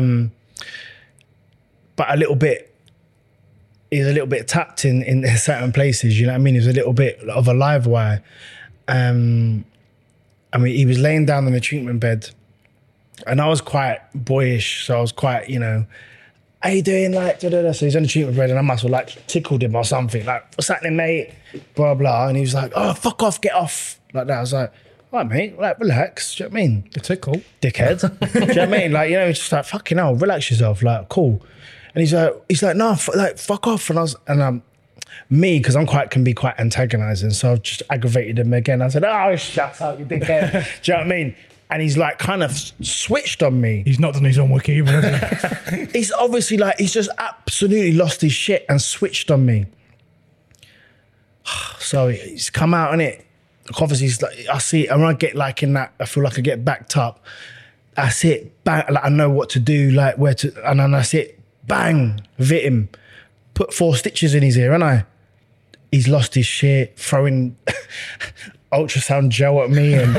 But he's a little bit tapped in certain places, you know what I mean? He was a little bit of a live wire. I mean, he was laying down on the treatment bed And I was quite boyish, so I was quite, how you doing? Like, da-da-da. So he's on the treatment bed and I must have like tickled him or something. Like, what's happening, mate? Blah, blah. And he was like, oh, fuck off, get off. Like that. I was like, all right, mate, like, relax. Do you know what I mean? The tickle. Dickhead. Do you know what I mean? Like, just like, fucking hell, relax yourself. Like, cool. And he's like, no, fuck off. And me, because can be quite antagonising, so I've just aggravated him again. I said, oh, shut up, you dickhead. Do you know what I mean? And he's like kind of switched on me. He's not done his own work either, has he? He's obviously like, he's just absolutely lost his shit and switched on me. So he's come out, innit? Obviously, he's like, I see, and when I get like in that, I feel like I get backed up. I see it, bang, like I know what to do, like where to, and then I see it, bang, hit him. Put 4 stitches in his ear, and he's lost his shit, throwing ultrasound gel at me, and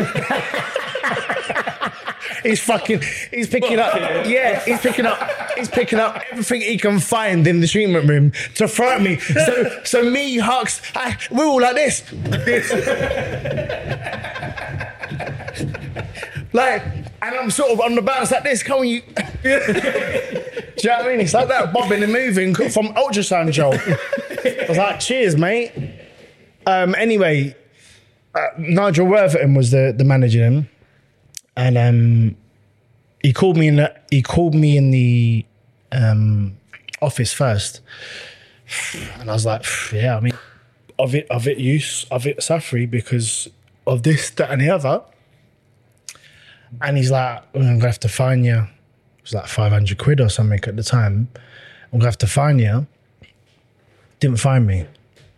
he's picking up everything he can find in the treatment room to throw at me. So me, Hux, we're all like this. Like, and I'm sort of on the bounce like this, come on, you. Do you know what I mean? It's like that, bobbing and moving from ultrasound gel. I was like, cheers, mate. Anyway, Nigel Worthington was the manager then, and he called me in the office first, and I was like, yeah, I mean, I've hit Safri because of this, that, and the other. And he's like, I'm going to have to fine you. It was like 500 quid or something at the time. I'm going to have to fine you. Didn't fine me.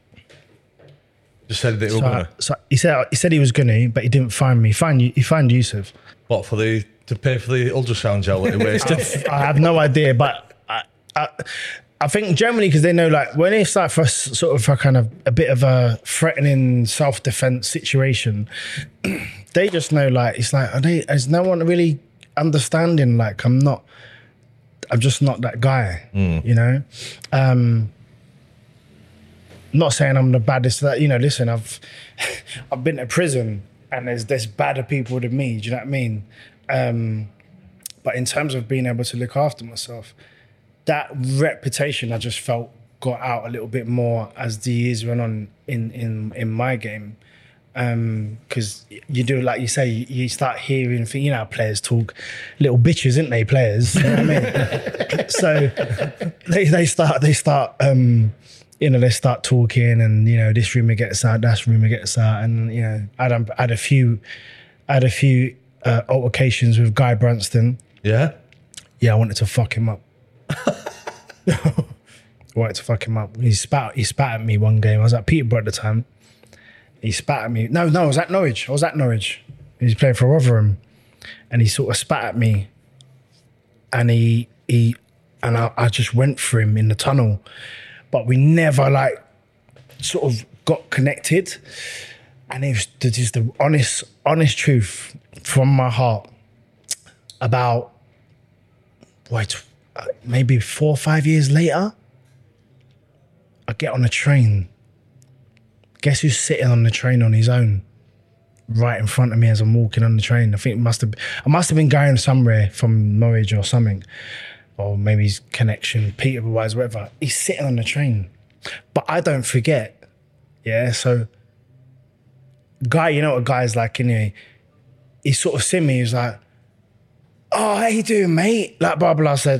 Just said that he was gonna. So he said he was gonna, but he didn't fine me. He fined Yusuf. What, to pay for the ultrasound gel that he wasted? I have no idea, but I think generally because they know, like, when it's like for sort of a kind of a bit of a threatening self-defense situation, they just know, like, it's like, is no one really understanding, like, I'm just not that guy, you know? Not saying I'm the baddest, that, listen, I've been to prison and there's badder people than me, do you know what I mean? But in terms of being able to look after myself, that reputation I just felt got out a little bit more as the years went on in my game. Because you do, like you say, you start hearing, players talk, little bitches, isn't they, players? You know what I mean? So they start they start talking, and this rumour gets out, that rumour gets out, and I had a few altercations with Guy Branston. Yeah? Yeah, I wanted to fuck him up. He spat at me one game. I was at Peterborough at the time. He spat at me. No, I was at Norwich. He was playing for Rotherham, and he sort of spat at me, and I just went for him in the tunnel, but we never sort of got connected. And it was just the honest truth from my heart. About maybe 4 or 5 years later, I get on a train. Guess who's sitting on the train on his own, right in front of me as I'm walking on the train? I think I must have been going somewhere from Norwich or something, or maybe his connection, Peterborough, whatever. He's sitting on the train, but I don't forget. Yeah, so Guy, you know what a guy's like, innit? He sort of seen me. He was like, "Oh, how you doing, mate?" Like, blah blah. I said,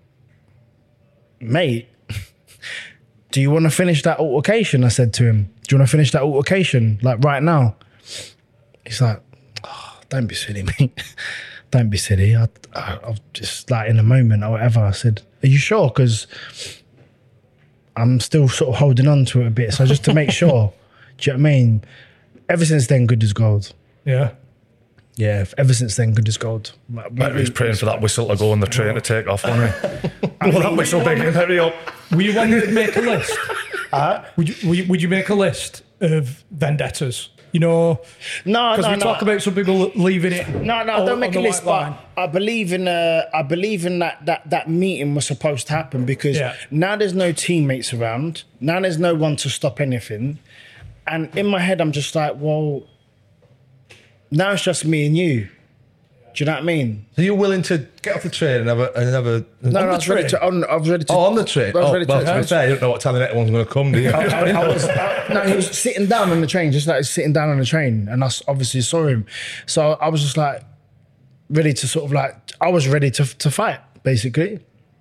"Mate, do you want to finish that altercation?" I said to him, "Do you want to finish that altercation, like, right now?" He's like, "Oh, don't be silly, mate. Don't be silly. I'll just, like, in a moment or whatever." I said, "Are you sure? Because I'm still sort of holding on to it a bit. So just to make sure." Do you know what I mean? Ever since then, good as gold. Yeah. Yeah, ever since then, good as gold. He was praying for that whistle to go on the train to take off, wasn't he? Well, that whistle big, hurry up. Were you one to make a list? Would you make a list of vendettas? No. Because we talk about some people leaving it. No, don't make a list. But I believe in that meeting was supposed to happen, because now there's no teammates around. Now there's no one to stop anything. And in my head, I'm just like, well, now it's just me and you. Do you know what I mean? So you're willing to get off the train and have a No, I was ready to. I was ready to. on the train? I was Oh, ready well, to. to be fair, you don't know what time the next one's going to come, do you? No, he was sitting down on the train, just like sitting down on the train, and I obviously saw him. So I was just like ready to sort of like, I was ready to fight, basically.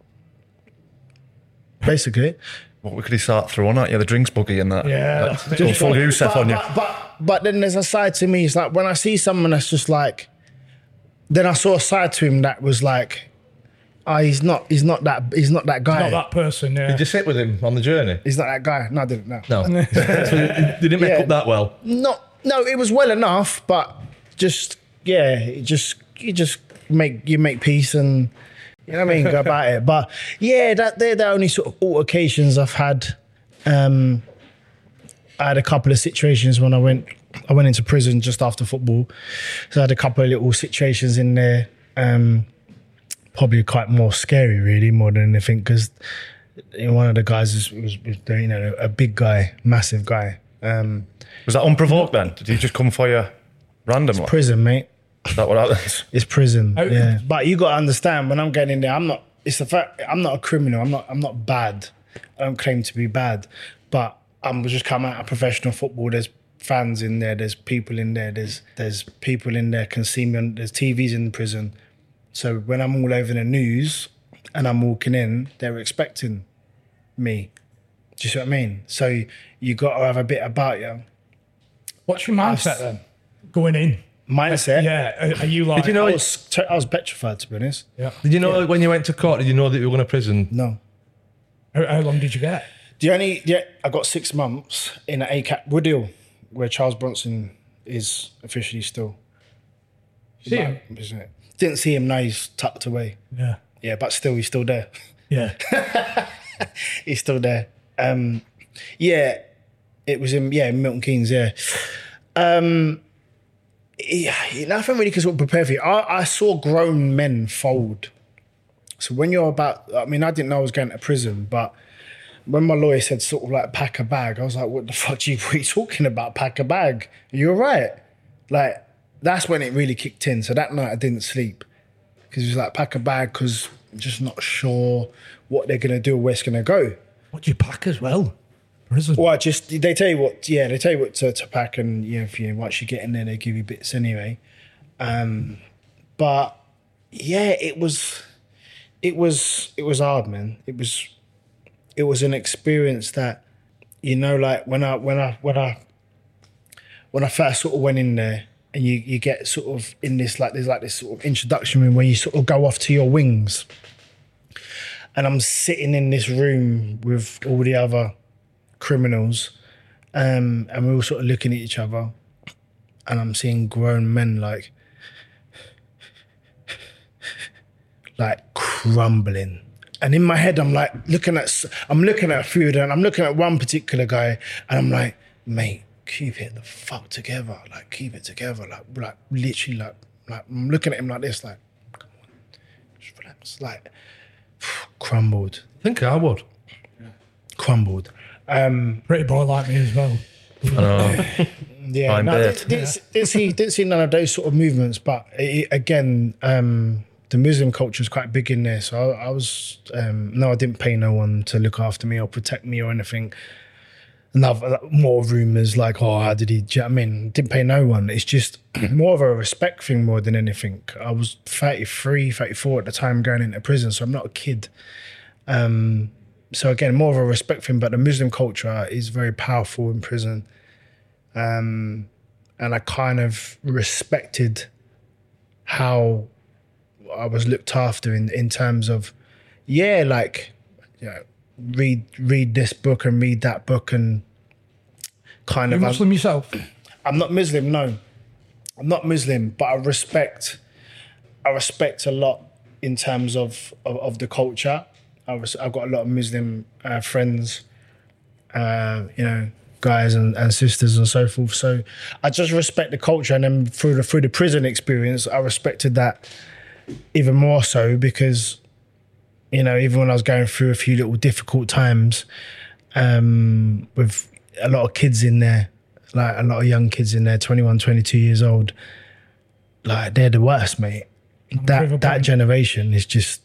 Basically. What could he start throwing at you? The drinks buggy and that. Yeah, Like, that's it. go full Youssef on you. But then there's a side to me. It's like when I see someone that's just like, then I saw a side to him that was like, he's not that guy. Not that person, yeah. Did you sit with him on the journey? He's not that guy. No, I didn't. No. No. So you didn't make Yeah. up that well. No, it was well enough, but just you make peace and you know what I mean, go about it. But yeah, they're the only sort of altercations I've had. I had a couple of situations when I went into prison just after football, so I had a couple of little situations in there. Probably quite more scary, really, more than anything, because one of the guys was a big guy, massive guy. Was that unprovoked then? Did he just come for you randomly? Prison, mate. Is that what happens? It's prison, yeah. But you got to understand, when I'm getting in there, I'm not. It's the fact I'm not a criminal. I'm not bad. I don't claim to be bad, but I'm just come out of professional football. There's fans in there. There's people in there. There's people in there can see me. There's TVs in the prison. So when I'm all over the news and I'm walking in, they're expecting me. Do you see what I mean? So you got to have a bit about you. What's your mindset then? Going in? Mindset? Yeah. Are you like... Did you know I was petrified, to be honest. Yeah. Did you know when you went to court, did you know that you were going to prison? No. How long did you get? I got 6 months in an ACAT Woodhill, where Charles Bronson is officially still. See him? Isn't it? Didn't see him, now he's tucked away. Yeah. Yeah, but still, he's still there. Yeah. He's still there. It was in Milton Keynes, yeah. Nothing really can sort of prepare for you. I saw grown men fold. So when you're I didn't know I was going to prison, but when my lawyer said sort of like pack a bag, I was like, what the fuck what are you talking about, pack a bag? You're right. Like, that's when it really kicked in. So that night I didn't sleep because it was like pack a bag because I'm just not sure what they're going to do or where it's going to go. What do you pack as well? Prison? Well, they tell you what to pack, and once you get in there, they give you bits anyway. But yeah, it was hard, man. It was an experience that, like when I first sort of went in there, and you get sort of in this there's this sort of introduction room where you sort of go off to your wings, and I'm sitting in this room with all the other criminals, and we're all sort of looking at each other, and I'm seeing grown men like crumbling. And in my head, I'm like looking at a few of them. I'm looking at one particular guy, and I'm like, mate, keep it the fuck together. Like, keep it together. Like literally, like I'm looking at him like this, like, come on, just relax. Like, crumbled. I think I would. Crumbled. Pretty boy like me as well. I know. Yeah, I'm no, dead. didn't see none of those sort of movements. But again, the Muslim culture is quite big in there. So I was, I didn't pay no one to look after me or protect me or anything. And more rumours like, how did he, do you know what I mean? Didn't pay no one. It's just more of a respect thing more than anything. I was 33, 34 at the time going into prison, so I'm not a kid. So again, more of a respect thing, but the Muslim culture is very powerful in prison. And I kind of respected how I was looked after in terms of, read this book and read that book and kind You're of... Muslim yourself? I'm not Muslim, no. I'm not Muslim, but I respect a lot in terms of the culture. I've got a lot of Muslim friends, guys and sisters and so forth. So I just respect the culture, and then through the prison experience, I respected that even more so because, even when I was going through a few little difficult times, with a lot of kids in there, like a lot of young kids in there, 21, 22 years old, like they're the worst, mate. that generation is just,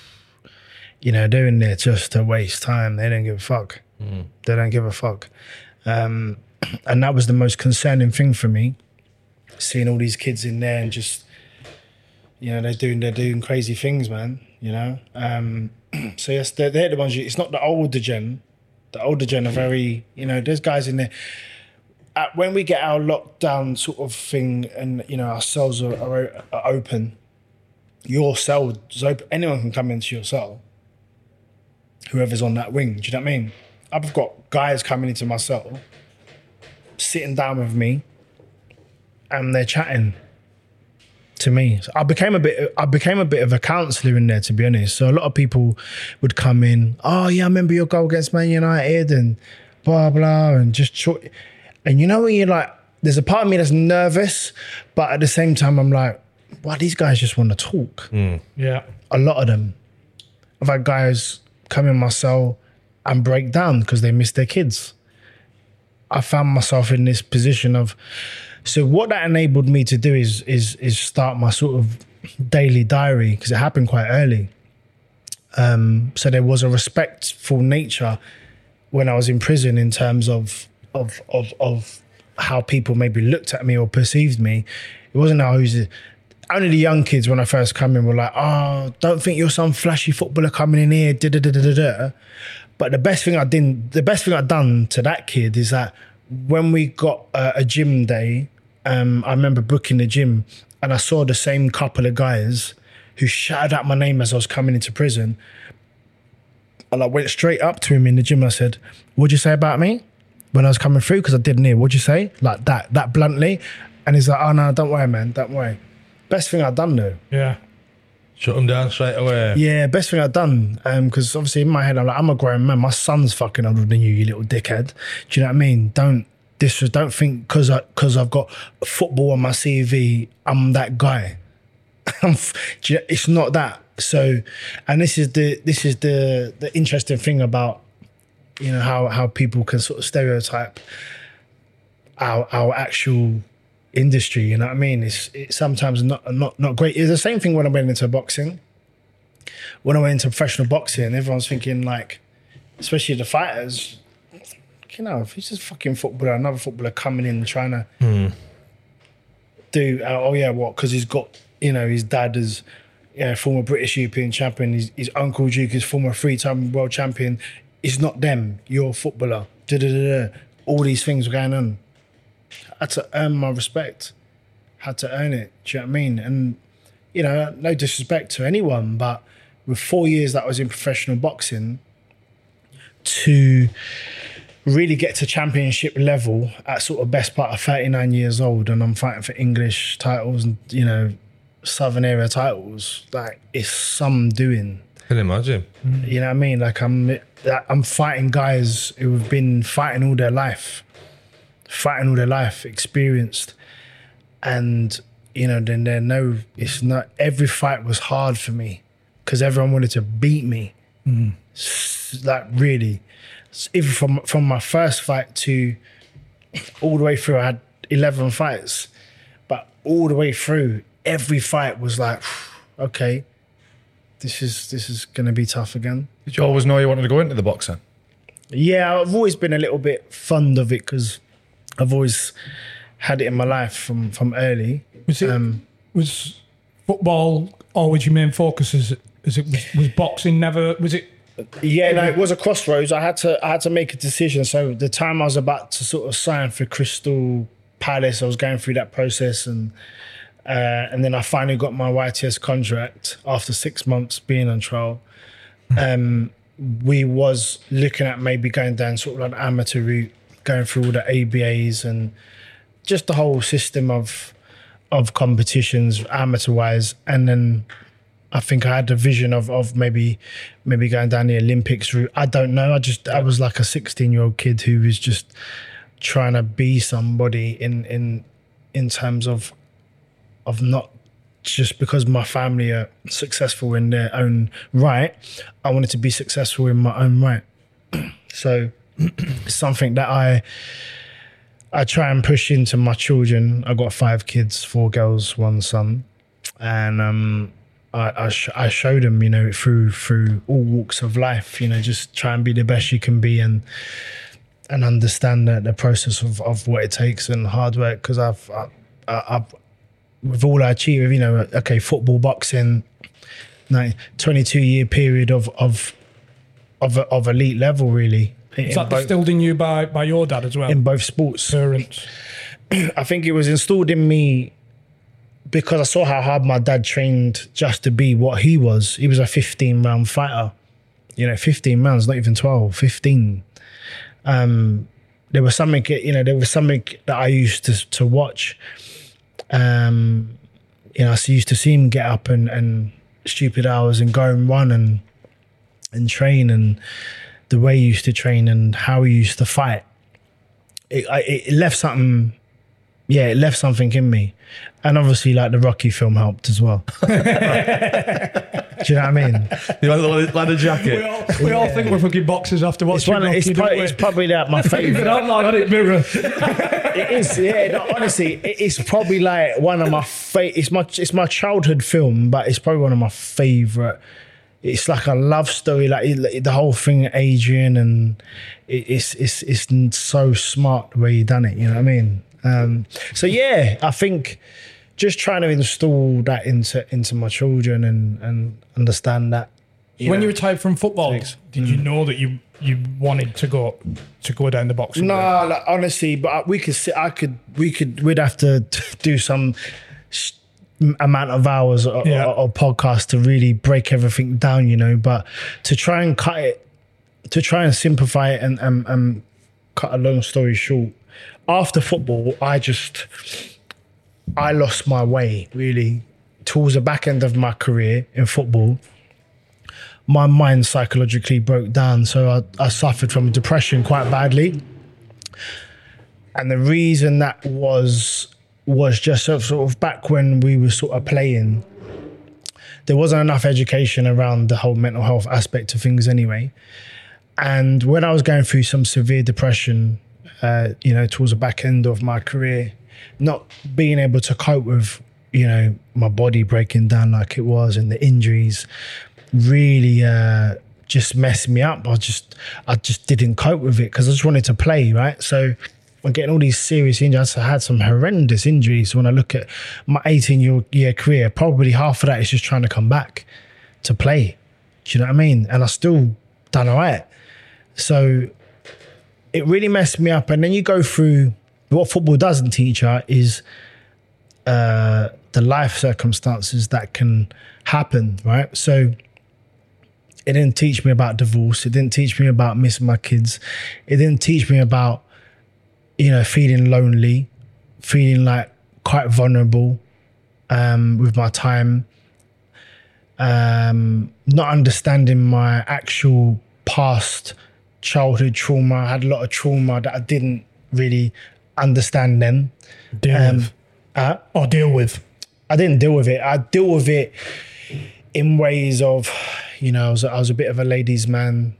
you know, they're in there just to waste time. They don't give a fuck. They don't give a fuck. And that was the most concerning thing for me, seeing all these kids in there and just, you know, they're doing crazy things, man, you know. So yes, they're the ones, it's not the older gen. The older gen are very, you know, there's guys in there. When we get our lockdown sort of thing and, you know, our cells are open, your cell is open, anyone can come into your cell, whoever's on that wing, do you know what I mean? I've got guys coming into my cell, sitting down with me, and they're chatting to me. So I became a bit of a counsellor in there, to be honest. So a lot of people would come in, oh yeah, I remember your goal against Man United and blah, blah, and just short. And you know when you're like, there's a part of me that's nervous, but at the same time I'm like, wow, these guys just want to talk. Yeah. A lot of them. I've had guys come in my cell and break down because they miss their kids. I found myself in this position of, so what that enabled me to do is start my sort of daily diary, because it happened quite early. So there was a respectful nature when I was in prison in terms of how people maybe looked at me or perceived me. It wasn't how only the young kids when I first come in were like, oh, don't think you're some flashy footballer coming in here, da-da-da-da-da. But the best thing I'd done to that kid is that when we got a gym day, I remember booking the gym and I saw the same couple of guys who shouted out my name as I was coming into prison. And I went straight up to him in the gym. I said, what'd you say about me when I was coming through? Because I didn't hear. What'd you say? Like that bluntly. And he's like, oh no, don't worry, man, don't worry. Best thing I'd done though. Yeah. Shut them down straight away. Yeah, best thing I'd done. Because obviously in my head, I'm like, I'm a grown man. My son's fucking older than you little dickhead. Do you know what I mean? Don't think because I've got football on my CV, I'm that guy. It's not that. So, and this is the interesting thing about, you know, how people can sort of stereotype our actual industry, you know what I mean? It's sometimes not great. It's the same thing when I went into boxing. When I went into professional boxing, everyone's thinking like, especially the fighters, you know, if he's just fucking footballer, another footballer coming in and trying to do, oh yeah, what? Because he's got, you know, his dad is, yeah, former British European champion, his uncle Duke is former 3-time world champion. It's not them, you're a footballer. All these things were going on. I had to earn my respect. Had to earn it. Do you know what I mean? And, you know, no disrespect to anyone, but with 4 years that I was in professional boxing, to really get to championship level at sort of best part of 39 years old, and I'm fighting for English titles and, you know, Southern area titles, like, it's some doing. I can imagine. You know what I mean? Like, I'm fighting guys who have been fighting all their life, experienced. And, you know, then it's not, every fight was hard for me because everyone wanted to beat me. Like, really. Even from my first fight to all the way through, I had 11 fights. But all the way through, every fight was like, okay, this is going to be tough again. Did you always know you wanted to go into the boxing? Yeah, I've always been a little bit fond of it because I've always had it in my life from early. Was football always your main focus? Was boxing never? Was it? Yeah, no, it was a crossroads. I had to make a decision. So the time I was about to sort of sign for Crystal Palace, I was going through that process, and then I finally got my YTS contract after 6 months being on trial. We was looking at maybe going down sort of like an amateur route, going through all the ABAs and just the whole system of competitions amateur-wise. And then I think I had the vision of maybe going down the Olympics route. I don't know. I was like a 16-year-old kid who was just trying to be somebody in terms of not just because my family are successful in their own right. I wanted to be successful in my own right. So it's something that I try and push into my children. I got 5 kids, 4 girls, 1 son. And I showed him, you know, through all walks of life, you know, just try and be the best you can be and understand the process of what it takes and hard work. Because I've with all I achieve, you know, okay, football, boxing, 22-year period of elite level, really. Is that instilled in you by your dad as well? In both sports. Parents. I think it was installed in me because I saw how hard my dad trained just to be what he was. He was a 15-round fighter. You know, 15 rounds, not even 12, 15. There was something, you know, that I used to watch. You know, I used to see him get up and stupid hours and go and run and train, and the way he used to train and how he used to fight. It left something. Yeah, it left something in me. And obviously, like, the Rocky film helped as well. Do you know what I mean? You like the leather jacket? We all think we're fucking boxers after watching Rocky. It's probably like my favourite. I'm like on it, mirror. It is, yeah. No, honestly, it's probably like one of my it's my childhood film, but it's probably one of my favourite. It's like a love story, like the whole thing, Adrian, and it's so smart the way he done it. You know what I mean? So yeah, I think just trying to install that into my children and understand that. When you retired from football, did you know that you wanted to go down the boxing? No, like, honestly, but we'd have to do some amount of hours or podcast to really break everything down, you know. But to try and cut it, to try and simplify it and cut a long story short. After football, I lost my way, really. Towards the back end of my career in football, my mind psychologically broke down. So I suffered from depression quite badly. And the reason that was just sort of back when we were sort of playing, there wasn't enough education around the whole mental health aspect of things anyway. And when I was going through some severe depression, you know, towards the back end of my career, not being able to cope with, you know, my body breaking down like it was and the injuries really just messed me up. I just didn't cope with it because I just wanted to play, right? So I'm getting all these serious injuries. I had some horrendous injuries. When I look at my 18-year career, probably half of that is just trying to come back to play. Do you know what I mean? And I still done all right. So it really messed me up. And then you go through what football doesn't teach you is the life circumstances that can happen, right? So it didn't teach me about divorce. It didn't teach me about missing my kids. It didn't teach me about, you know, feeling lonely, feeling like quite vulnerable with my time, not understanding my actual past childhood trauma. I had a lot of trauma that I didn't really understand then. Deal with. I didn't deal with it. I deal with it in ways of, you know, I was a bit of a ladies' man.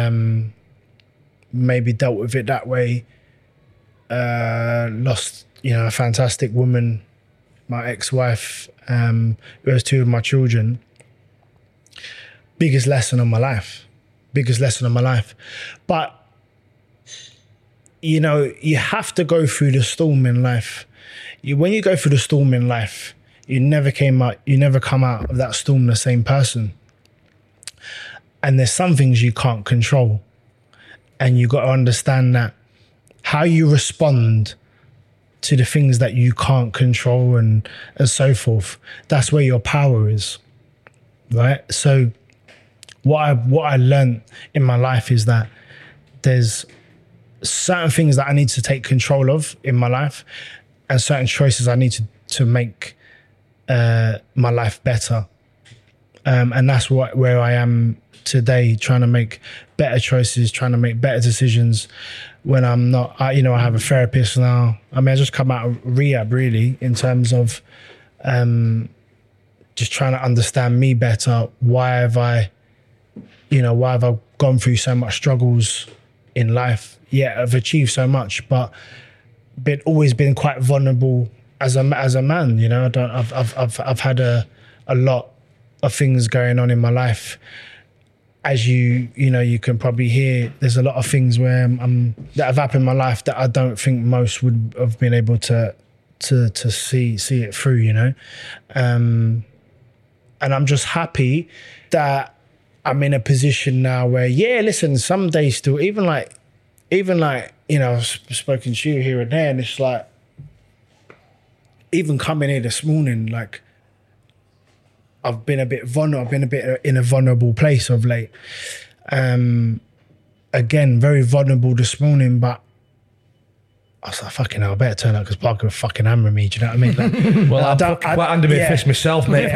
Maybe dealt with it that way. Lost, you know, a fantastic woman, my ex-wife, who has two of my children. Biggest lesson of my life. But, you know, you have to go through the storm in life. When you go through the storm in life, you never come out of that storm the same person. And there's some things you can't control. And you got to understand that how you respond to the things that you can't control and so forth, that's where your power is, right? So what I learned in my life is that there's certain things that I need to take control of in my life and certain choices I need to make my life better. And that's where I am today, trying to make better choices, trying to make better decisions when I'm not, I have a therapist now. I mean, I just come out of rehab really in terms of just trying to understand me better. Why have I gone through so much struggles in life? Yeah, I've achieved so much, but always been quite vulnerable as a man, you know, I've had a lot of things going on in my life. As you know, you can probably hear, there's a lot of things where that have happened in my life that I don't think most would have been able to see it through, you know. And I'm just happy that I'm in a position now where, yeah, listen, some days still, even like, you know, I've spoken to you here and there, and it's like, even coming here this morning, like, I've been a bit vulnerable. I've been a bit in a vulnerable place of late. Again, very vulnerable this morning, but I was like, fucking hell, I better turn up because Parker will fucking hammer me. Do you know what I mean? Like, well, I'm quite under my fist myself, mate.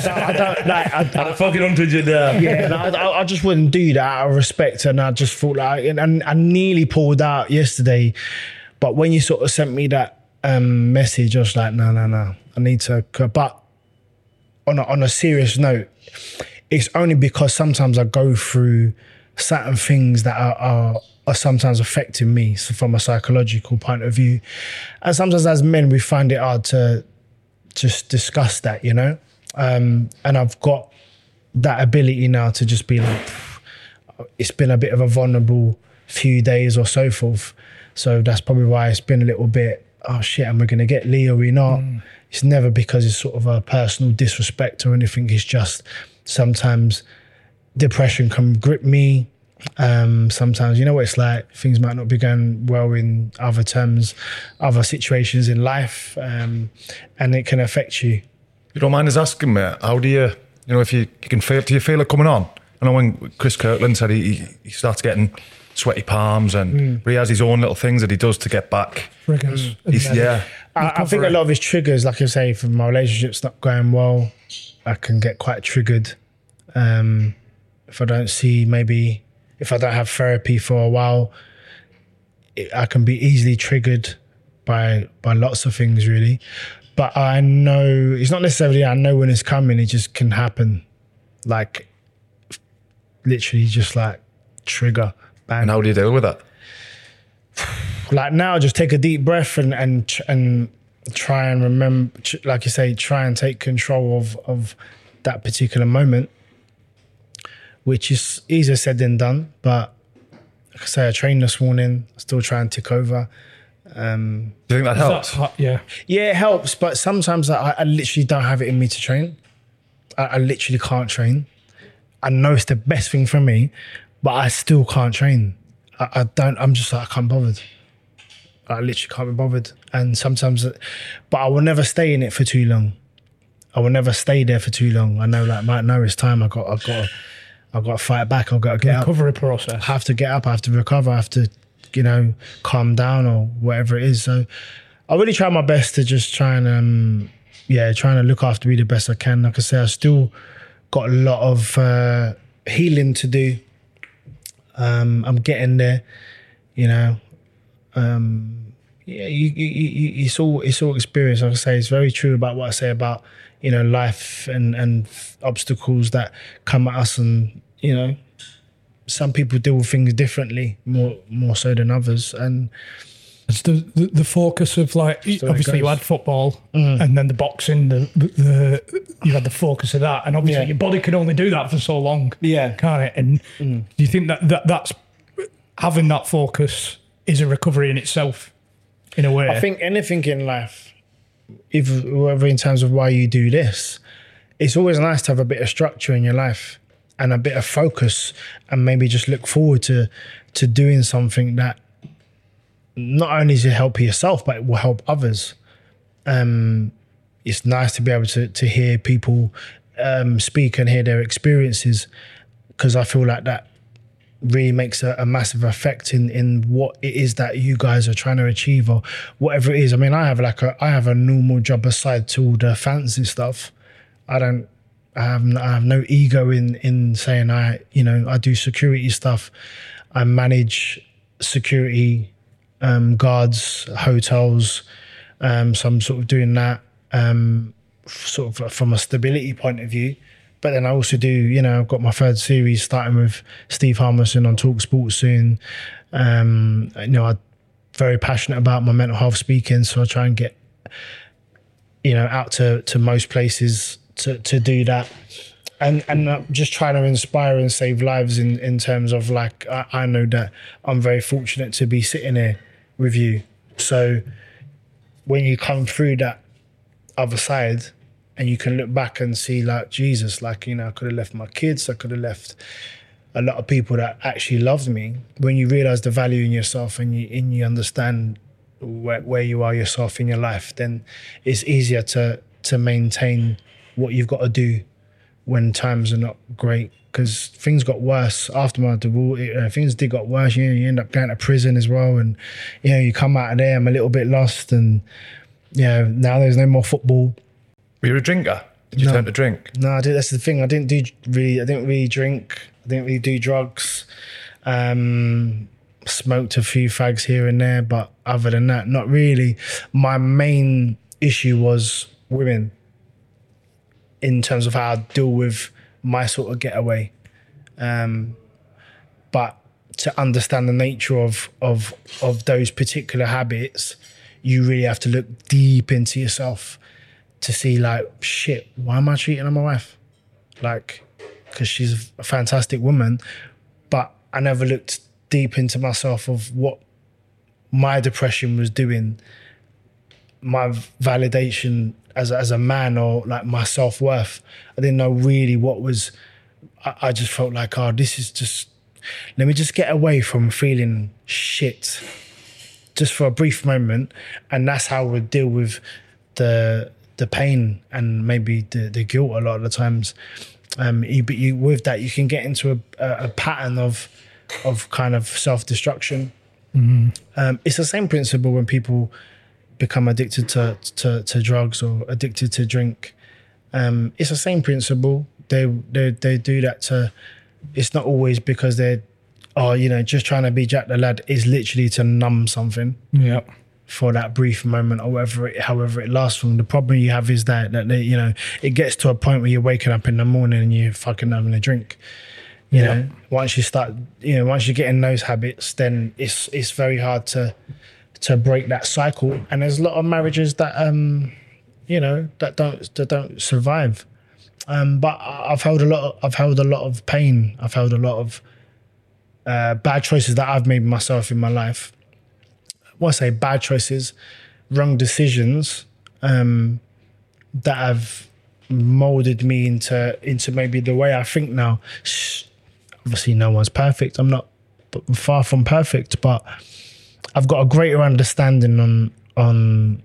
I don't fucking 100 you there. Yeah, I just wouldn't do that out of respect, and I just thought like, and I nearly pulled out yesterday, but when you sort of sent me that message, I was like, no, I need to. But on a serious note, it's only because sometimes I go through certain things that are sometimes affecting me, so from a psychological point of view. And sometimes as men, we find it hard to just discuss that, you know? And I've got that ability now to just be like, it's been a bit of a vulnerable few days or so forth. So that's probably why it's been a little bit, oh shit, am I going to get Lee or we not? It's never because it's sort of a personal disrespect or anything. It's just sometimes depression can grip me. Sometimes, you know what it's like, things might not be going well in other terms, other situations in life, and it can affect you. You don't mind us asking, mate, how do you know, if you can feel, do you feel it coming on? I know when Chris Kirkland said he starts getting sweaty palms and but he has his own little things that he does to get back. Triggers. Yeah. I think a lot of his triggers, like I say, if my relationship's not going well, I can get quite triggered. If I don't see, maybe if I don't have therapy for a while, I can be easily triggered by lots of things, really. But I know, it's not necessarily, I know when it's coming, it just can happen. Like, literally just like trigger, bang. And how do you deal with that? Like now, just take a deep breath and try and remember, like you say, try and take control of that particular moment, which is easier said than done. But like I say, I trained this morning, still try and tick over. Do you think that helps? Yeah, it helps, but sometimes I literally don't have it in me to train. I literally can't train. I know it's the best thing for me, but I still can't train. I'm just like, I can't be bothered. I literally can't be bothered. And sometimes, but I will never stay in it for too long. I will never stay there for too long. I know, like, right now it's time. I've got to fight back. I've got to get up. Recovery process. I have to get up. I have to recover. I have to, you know, calm down or whatever it is. So I really try my best to just try and, trying to look after me the best I can. Like I say, I still got a lot of healing to do. I'm getting there, you know. It's all experience. Like I say, it's very true about what I say about, you know, life and obstacles that come at us, and, you know, some people deal with things differently, more so than others. And it's the focus of, like, obviously you had football and then the boxing, you had the focus of that, and obviously your body can only do that for so long, can't it? And do you think that's having that focus is a recovery in itself, in a way? I think anything in life, whether in terms of why you do this, it's always nice to have a bit of structure in your life and a bit of focus, and maybe just look forward to doing something that not only does it help yourself, but it will help others. It's nice to be able to hear people speak and hear their experiences, because I feel like that really makes a massive effect in what it is that you guys are trying to achieve, or whatever it is. I mean, I have a normal job aside to all the fancy stuff. I have no ego in saying I do security stuff. I manage security, guards, hotels. So I'm sort of doing that sort of from a stability point of view. But then I also do, you know, I've got my third series starting with Steve Harmison on Talk Sport soon. You know, I'm very passionate about my mental health speaking, so I try and get out to most places to do that. And just trying to inspire and save lives in terms of like, I know that I'm very fortunate to be sitting here with you. So when you come through that other side and you can look back and see like, Jesus, like, I could have left my kids, I could have left a lot of people that actually loved me. When you realize the value in yourself and you understand where you are yourself in your life, then it's easier to maintain what you've got to do when times are not great, because things got worse after my divorce. Things did got worse. You end up going to prison as well, and you come out of there. I'm a little bit lost, and now there's no more football. Were you a drinker? Did you turn to drink? No, that's the thing. I didn't really drink. I didn't really do drugs. Smoked a few fags here and there, but other than that, not really. My main issue was women, in terms of how I deal with my sort of getaway. But to understand the nature of those particular habits, you really have to look deep into yourself to see like, shit, why am I cheating on my wife? Like, because she's a fantastic woman, but I never looked deep into myself of what my depression was doing, my validation as a man, or like my self-worth. I didn't know really what was, I just felt like, this is just, let me just get away from feeling shit just for a brief moment. And that's how we deal with the pain and maybe the guilt a lot of the times. But with that, you can get into a pattern of kind of self-destruction. Mm-hmm. It's the same principle when people become addicted to drugs or addicted to drink. It's the same principle. They do that it's not always because they're just trying to be Jack the Lad. It's literally to numb something. Yeah. For that brief moment or however it lasts long. The problem you have is that it gets to a point where you're waking up in the morning and you're fucking having a drink. You know, once you start, once you get in those habits, then it's very hard to break that cycle. And there's a lot of marriages that that don't survive. But I've held a lot of pain. I've held a lot of bad choices that I've made myself in my life. When I say bad choices, wrong decisions that have molded me into maybe the way I think now. Obviously, no one's perfect. I'm not far from perfect, but I've got a greater understanding on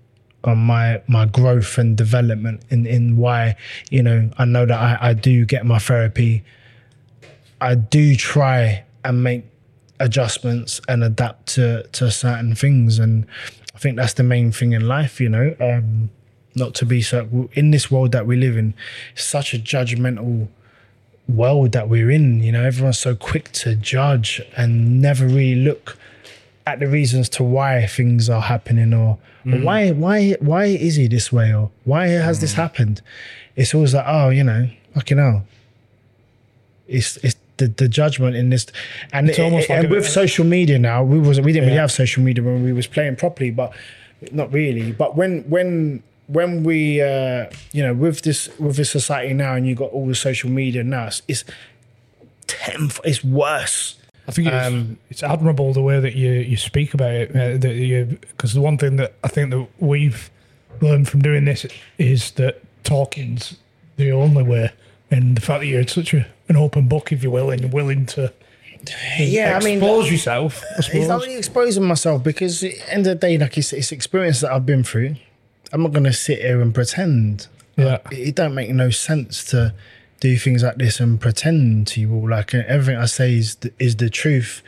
my growth and development in why, I know that I do get my therapy. I do try and make adjustments and adapt to certain things, and I think that's the main thing in life. Not to be so in this world that we live in. It's such a judgmental world that we're in. Everyone's so quick to judge and never really look at the reasons to why things are happening, or why is he this way, or why has this happened. It's always like, fucking hell. It's the judgment in this, and it's almost like with social media now, we didn't really have social media when we was playing properly, but not really. But when we with this society now, and you got all the social media now, it's it's worse. I think it's admirable the way that you speak about it. Because the one thing that I think that we've learned from doing this is that talking's the only way, and the fact that you're such an open book, if you will, and you're willing to expose yourself. I suppose. It's not really exposing myself, because at the end of the day, like it's experience that I've been through. I'm not going to sit here and pretend. Yeah, it don't make no sense to do things like this and pretend to you all. Like, everything I say is the truth.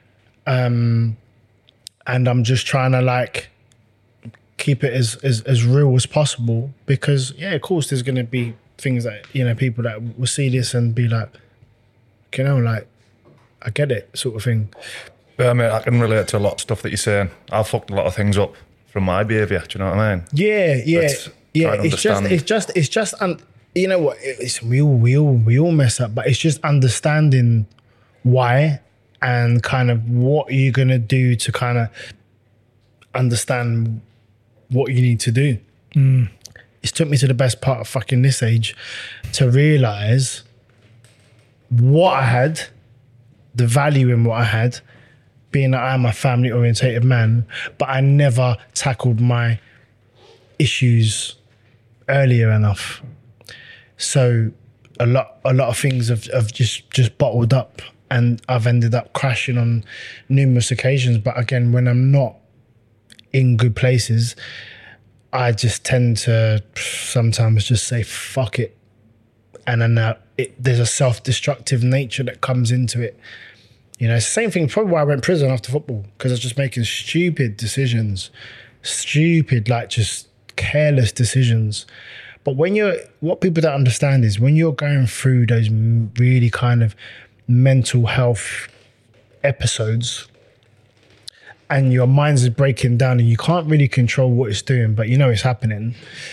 And I'm just trying to like keep it as real as possible, because of course there's going to be things that, people that will see this and be like, like, I get it, sort of thing. Yeah, mate, I can relate to a lot of stuff that you're saying. I've fucked a lot of things up from my behaviour, do you know what I mean? Yeah. It's just you know what? We all mess up, but it's just understanding why and kind of what you're gonna do to kind of understand what you need to do. It's took me to the best part of fucking this age to realise what I had, the value in what I had, being that I'm a family orientated man, but I never tackled my issues earlier enough. So a lot of things have just bottled up, and I've ended up crashing on numerous occasions. But again, when I'm not in good places, I just tend to sometimes just say fuck it, and then there's a self-destructive nature that comes into it. You know, it's the same thing. Probably why I went to prison after football, because I was just making stupid decisions, like just careless decisions. But what people don't understand is when you're going through those really kind of mental health episodes, and your mind is breaking down, and you can't really control what it's doing, but you know it's happening.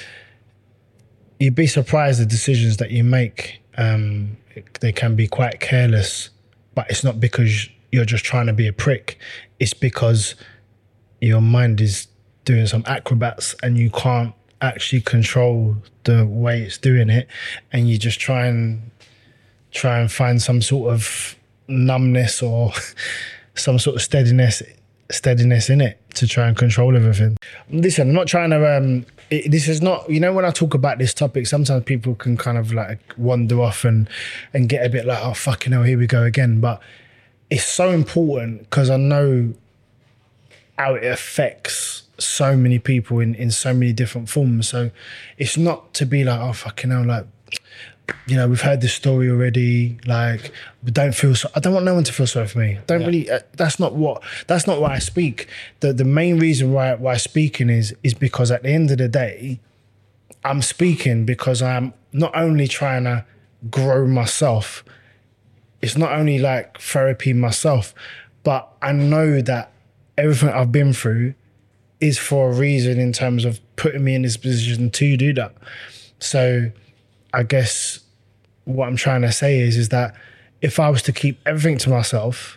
You'd be surprised the decisions that you make. They can be quite careless. But it's not because you're just trying to be a prick. It's because your mind is doing some acrobats and you can't actually control the way it's doing it. And you just try and find some sort of numbness or some sort of steadiness in it to try and control everything. Listen, I'm not trying to... this is not... You know, when I talk about this topic, sometimes people can kind of like wander off and get a bit like, oh, fucking hell, here we go again. But it's so important because I know how it affects so many people in so many different forms. So it's not to be like, oh, fucking hell, like, you know, we've heard this story already. Like, we don't feel so. I don't want no one to feel sorry for me. Really. That's not why I speak. The main reason why speaking is because at the end of the day, I'm speaking because I'm not only trying to grow myself. It's not only like therapy myself, but I know that everything I've been through is for a reason in terms of putting me in this position to do that. So I guess what I'm trying to say is that if I was to keep everything to myself,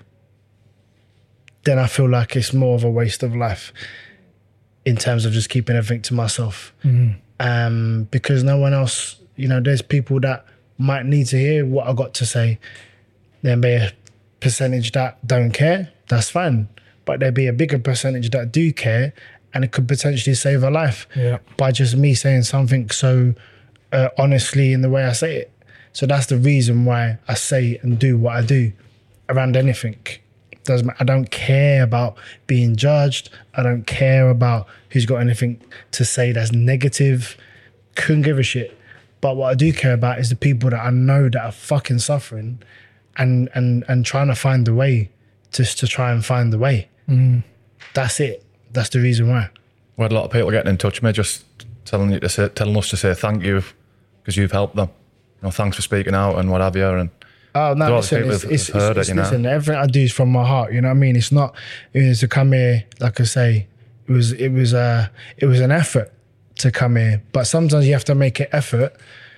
then I feel like it's more of a waste of life in terms of just keeping everything to myself. Because no one else, you know, there's people that might need to hear what I got to say. There may be a percentage that don't care, that's fine. But there'd be a bigger percentage that do care, and it could potentially save a life by just me saying something so honestly in the way I say it. So that's the reason why I say and do what I do around anything. I don't care about being judged. I don't care about who's got anything to say that's negative. Couldn't give a shit. But what I do care about is the people that I know that are fucking suffering and trying to find a way just to try and find the way. That's it. That's the reason why. We had a lot of people getting in touch with me, just telling us to say thank you because you've helped them. You know, thanks for speaking out and what have you. And oh no, listen, listen, everything I do is from my heart. You know what I mean? It's not. It was to come here, like I say, it was an effort to come here. But sometimes you have to make an effort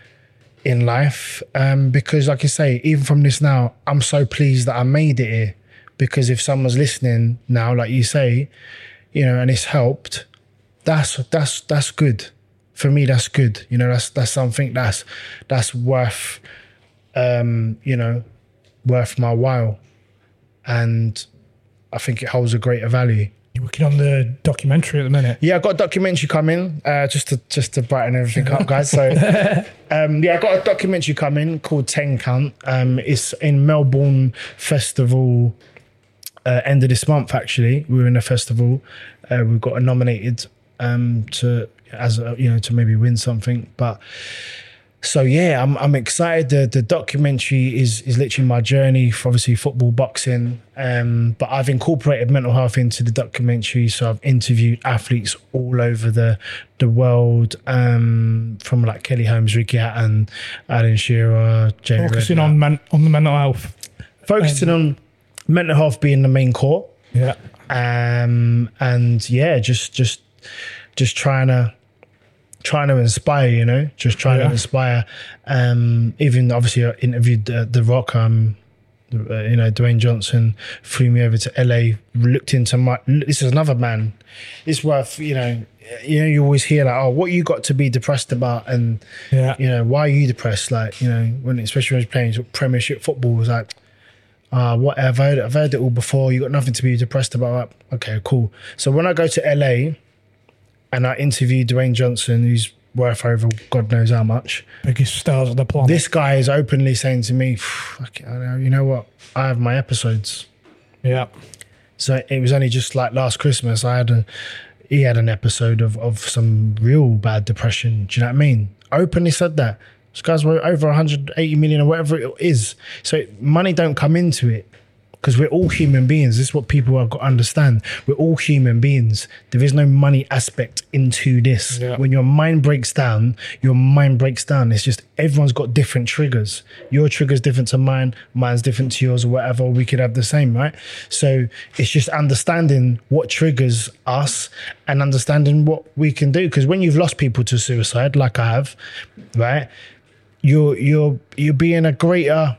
in life because, like you say, even from this now, I'm so pleased that I made it here. Because if someone's listening now, like you say, you know, and it's helped, that's good. For me, that's good. You know, that's something that's worth, you know, worth my while. And I think it holds a greater value. You're working on the documentary at the minute. Yeah, I've got a documentary coming, just to brighten everything up, guys. So, yeah, I've got a documentary coming called 10 Count. It's in Melbourne Festival. End of this month, actually, we're in a festival. We've got nominated to maybe win something. But so yeah, I'm excited. The documentary is literally my journey for obviously football, boxing. But I've incorporated mental health into the documentary. So I've interviewed athletes all over the world, from like Kelly Holmes, Ricky Hatton, Alan Shearer, Jamie focusing on the mental health, focusing on mental health being the main core. Yeah. And yeah, just trying to inspire, you know, just trying to inspire. Even obviously I interviewed The Rock. Dwayne Johnson flew me over to LA, looked into this is another man. It's worth, you always hear like, oh, what you got to be depressed about? And, why are you depressed? Like, especially when you're playing sort of Premiership football, it was like, whatever, I've heard it all before. You got nothing to be depressed about. Like, okay, cool. So when I go to LA and I interview Dwayne Johnson, who's worth over God knows how much. Biggest stars on the planet. This guy is openly saying to me, you know what? I have my episodes. Yeah. So it was only just like last Christmas, he had an episode of some real bad depression. Do you know what I mean? Openly said that. This guy's worth over 180 million or whatever it is. So money don't come into it. Because we're all human beings. This is what people have got to understand. We're all human beings. There is no money aspect into this. Yeah. When your mind breaks down, your mind breaks down. It's just everyone's got different triggers. Your trigger's different to mine. Mine's different to yours or whatever. We could have the same, right? So it's just understanding what triggers us and understanding what we can do. Because when you've lost people to suicide, like I have, right, you're being a greater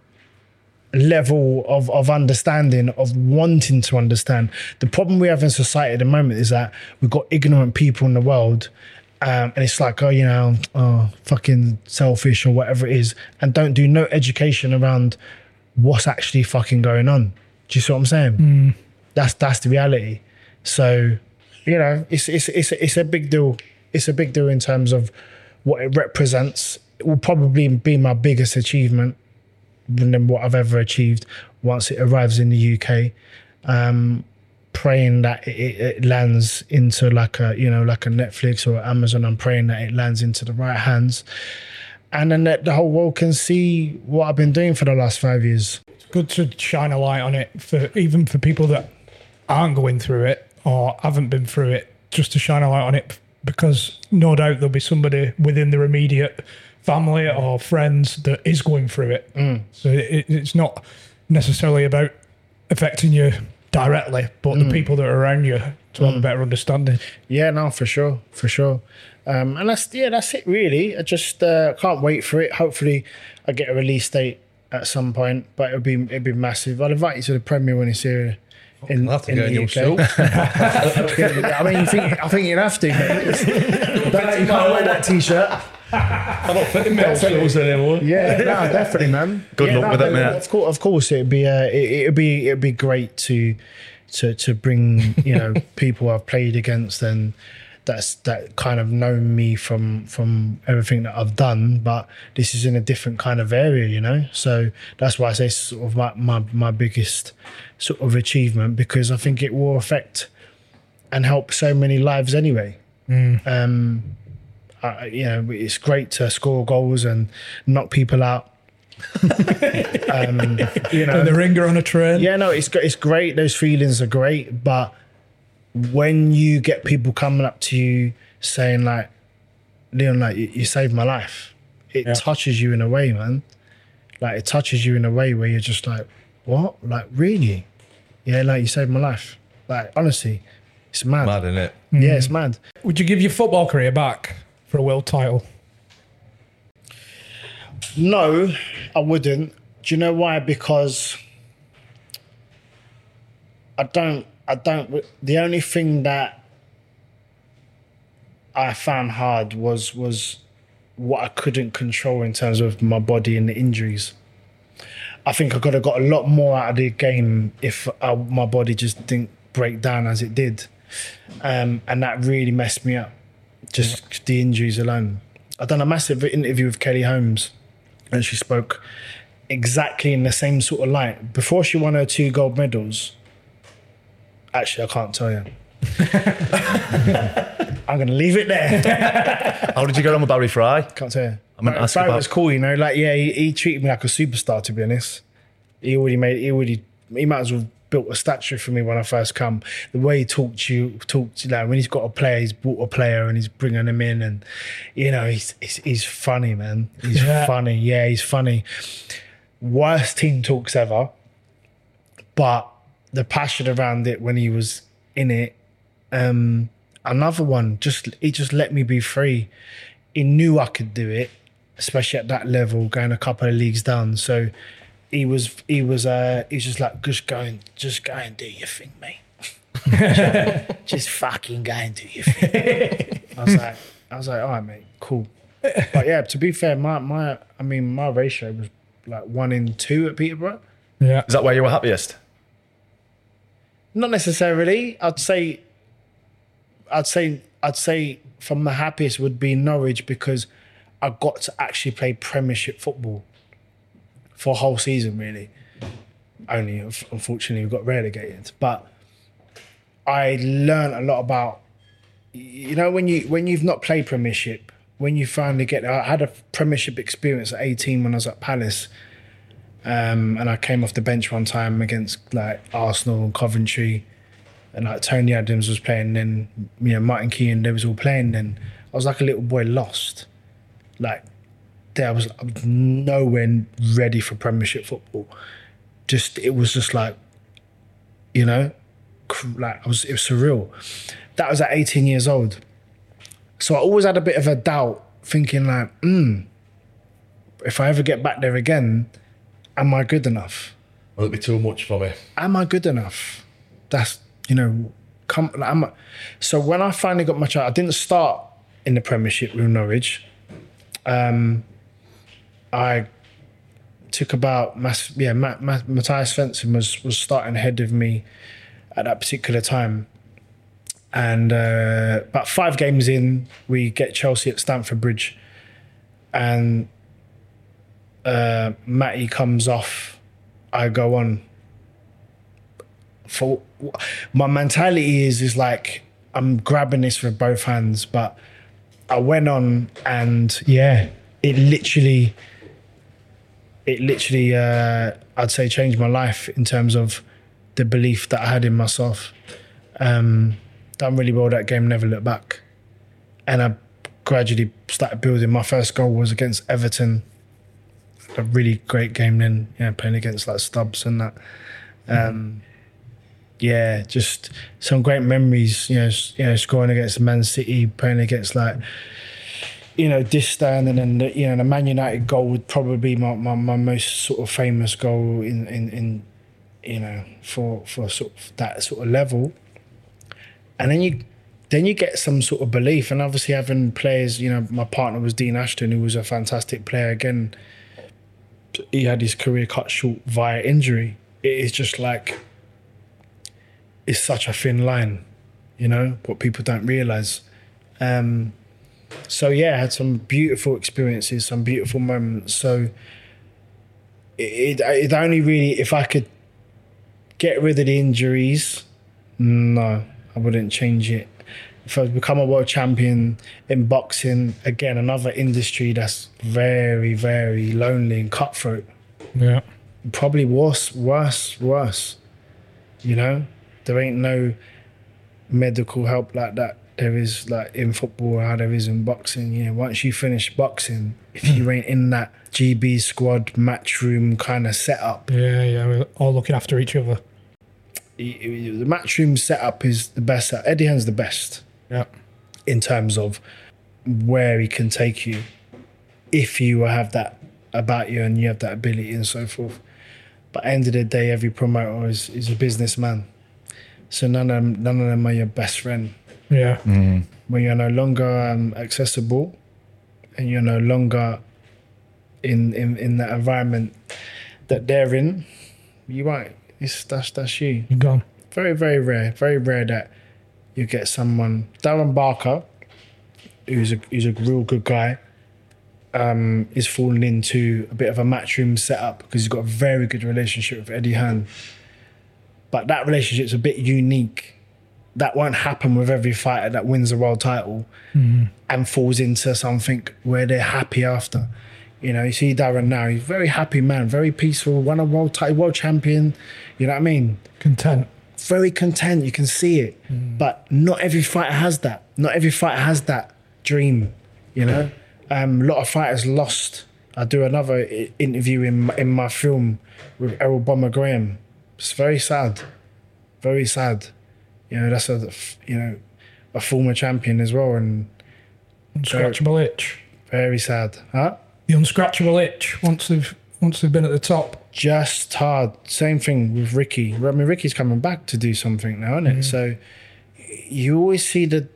level of understanding, of wanting to understand. The problem we have in society at the moment is that we've got ignorant people in the world, and it's like, fucking selfish or whatever it is, and don't do no education around what's actually fucking going on. Do you see what I'm saying? That's the reality. So, it's a big deal. It's a big deal in terms of what it represents. It will probably be my biggest achievement than what I've ever achieved once it arrives in the UK. Praying that it lands into like a Netflix or Amazon. I'm praying that it lands into the right hands, and then that the whole world can see what I've been doing for the last 5 years. It's good to shine a light on it even for people that aren't going through it or haven't been through it, just to shine a light on it, because no doubt there'll be somebody within their immediate family or friends that is going through it. So it's not necessarily about affecting you directly, but the people that are around you to have a better understanding. Yeah, no, for sure. And that's it really. I just can't wait for it. Hopefully I get a release date at some point, but it'd be massive. I'll invite you to the premiere when it's here in the UK. I mean, I think you'd have to. You can't wear that t-shirt. I'm not fitting metal clothes anymore. Yeah, no, definitely, man. Good luck with it, mate. Of course, it'd be great to bring people I've played against and that kind of know me from everything that I've done, but this is in a different kind of area, So that's why I say sort of my biggest sort of achievement, because I think it will affect and help so many lives anyway. It's great to score goals and knock people out. And the ringer on a train. Yeah, no, it's great. Those feelings are great, but when you get people coming up to you saying like, Leon, like you saved my life, it touches you in a way, man. Like it touches you in a way where you're just like, what? Like really? Yeah, like you saved my life. Like honestly, it's mad. Mad, isn't it? Yeah, it's mad. Would you give your football career back for a world title? No, I wouldn't. Do you know why? Because I don't. The only thing that I found hard was what I couldn't control in terms of my body and the injuries. I think I could have got a lot more out of the game if my body just didn't break down as it did, and that really messed me up. Just the injuries alone. I done a massive interview with Kelly Holmes, and she spoke exactly in the same sort of light. Before she won her 2 gold medals, actually, I can't tell you. I'm going to leave it there. How did you get on with Barry Fry? Can't tell you. Barry was cool, he treated me like a superstar, to be honest. He might as well built a statue for me when I first come. The way he talked when he's got a player, he's bought a player and he's bringing him in, and he's funny, man. He's funny. Yeah, he's funny. Worst team talks ever, but the passion around it when he was in it. Another one, he just let me be free. He knew I could do it, especially at that level, going a couple of leagues down. So he's just like, just go and do your thing, mate. Just fucking go and do your thing. I was like, all right, mate, cool. But yeah, to be fair, my ratio was like 1 in 2 at Peterborough. Yeah. Is that where you were happiest? Not necessarily. I'd say from the happiest would be Norwich, because I got to actually play Premiership football for a whole season, really. Only, unfortunately, we got relegated. But I learned a lot about, when you've not played Premiership, when you finally get there. I had a Premiership experience at 18 when I was at Palace. And I came off the bench one time against like Arsenal and Coventry, and like Tony Adams was playing then, Martin Keown, they was all playing then. I was like a little boy lost. Like, I was nowhere ready for Premiership football. It was just like, it was surreal. That was at 18 years old. So I always had a bit of a doubt, thinking like, if I ever get back there again, am I good enough? Will it be too much for me? Am I good enough? That's, so when I finally got my chance, I didn't start in the Premiership with Norwich. I took about, Matthias Svensson was starting ahead of me at that particular time. And about 5 games in, we get Chelsea at Stamford Bridge. And Matty comes off, I go on. For my mentality is like, I'm grabbing this with both hands, but I went on, and it literally I'd say changed my life in terms of the belief that I had in myself. Done really well that game, never looked back. And I gradually started building. My first goal was against Everton. A really great game then, playing against like Stubbs and that. Just some great memories, scoring against Man City, playing against like, Distan, and then the Man United goal would probably be my most sort of famous goal in for sort of that sort of level. And then you get some sort of belief, and obviously having players, my partner was Dean Ashton, who was a fantastic player. Again, he had his career cut short via injury. It is just like, it's such a thin line, what people don't realise. I had some beautiful experiences, some beautiful moments. So it only really, if I could get rid of the injuries, no, I wouldn't change it. If I become a world champion in boxing, again, another industry that's very, very lonely and cutthroat. Yeah. Probably worse. There ain't no medical help like that there is like in football, how there is in boxing. Once you finish boxing, if you ain't in that GB squad matchroom kind of setup. Yeah, we're all looking after each other. The matchroom setup is the best. Eddie Hearn's the best. Yeah. In terms of where he can take you, if you have that about you and you have that ability and so forth. But at the end of the day, every promoter is a businessman. So none of them are your best friend. Yeah. When you're no longer accessible, and you're no longer in that environment that they're in, you won't. That's you. You're gone. Very, very rare that you get someone. Darren Barker, who's a real good guy, is falling into a bit of a matchroom setup because he's got a very good relationship with Eddie Hearn. But that relationship's a bit unique. That won't happen with every fighter that wins a world title and falls into something where they're happy after. You see Darren now, he's a very happy man, very peaceful, won a world title, world champion, you know what I mean? Content. Very content, you can see it. But not every fighter has that. Not every fighter has that dream, A lot of fighters lost. I do another interview in my film with Errol Bomber Graham. It's very sad. Very sad. That's a former champion as well, and Unscratchable itch. Very sad. Huh? The unscratchable itch. Once they've once they've been at the top. Just hard. Same thing with Ricky. I mean, Ricky's coming back to do something now, isn't it? So you always see the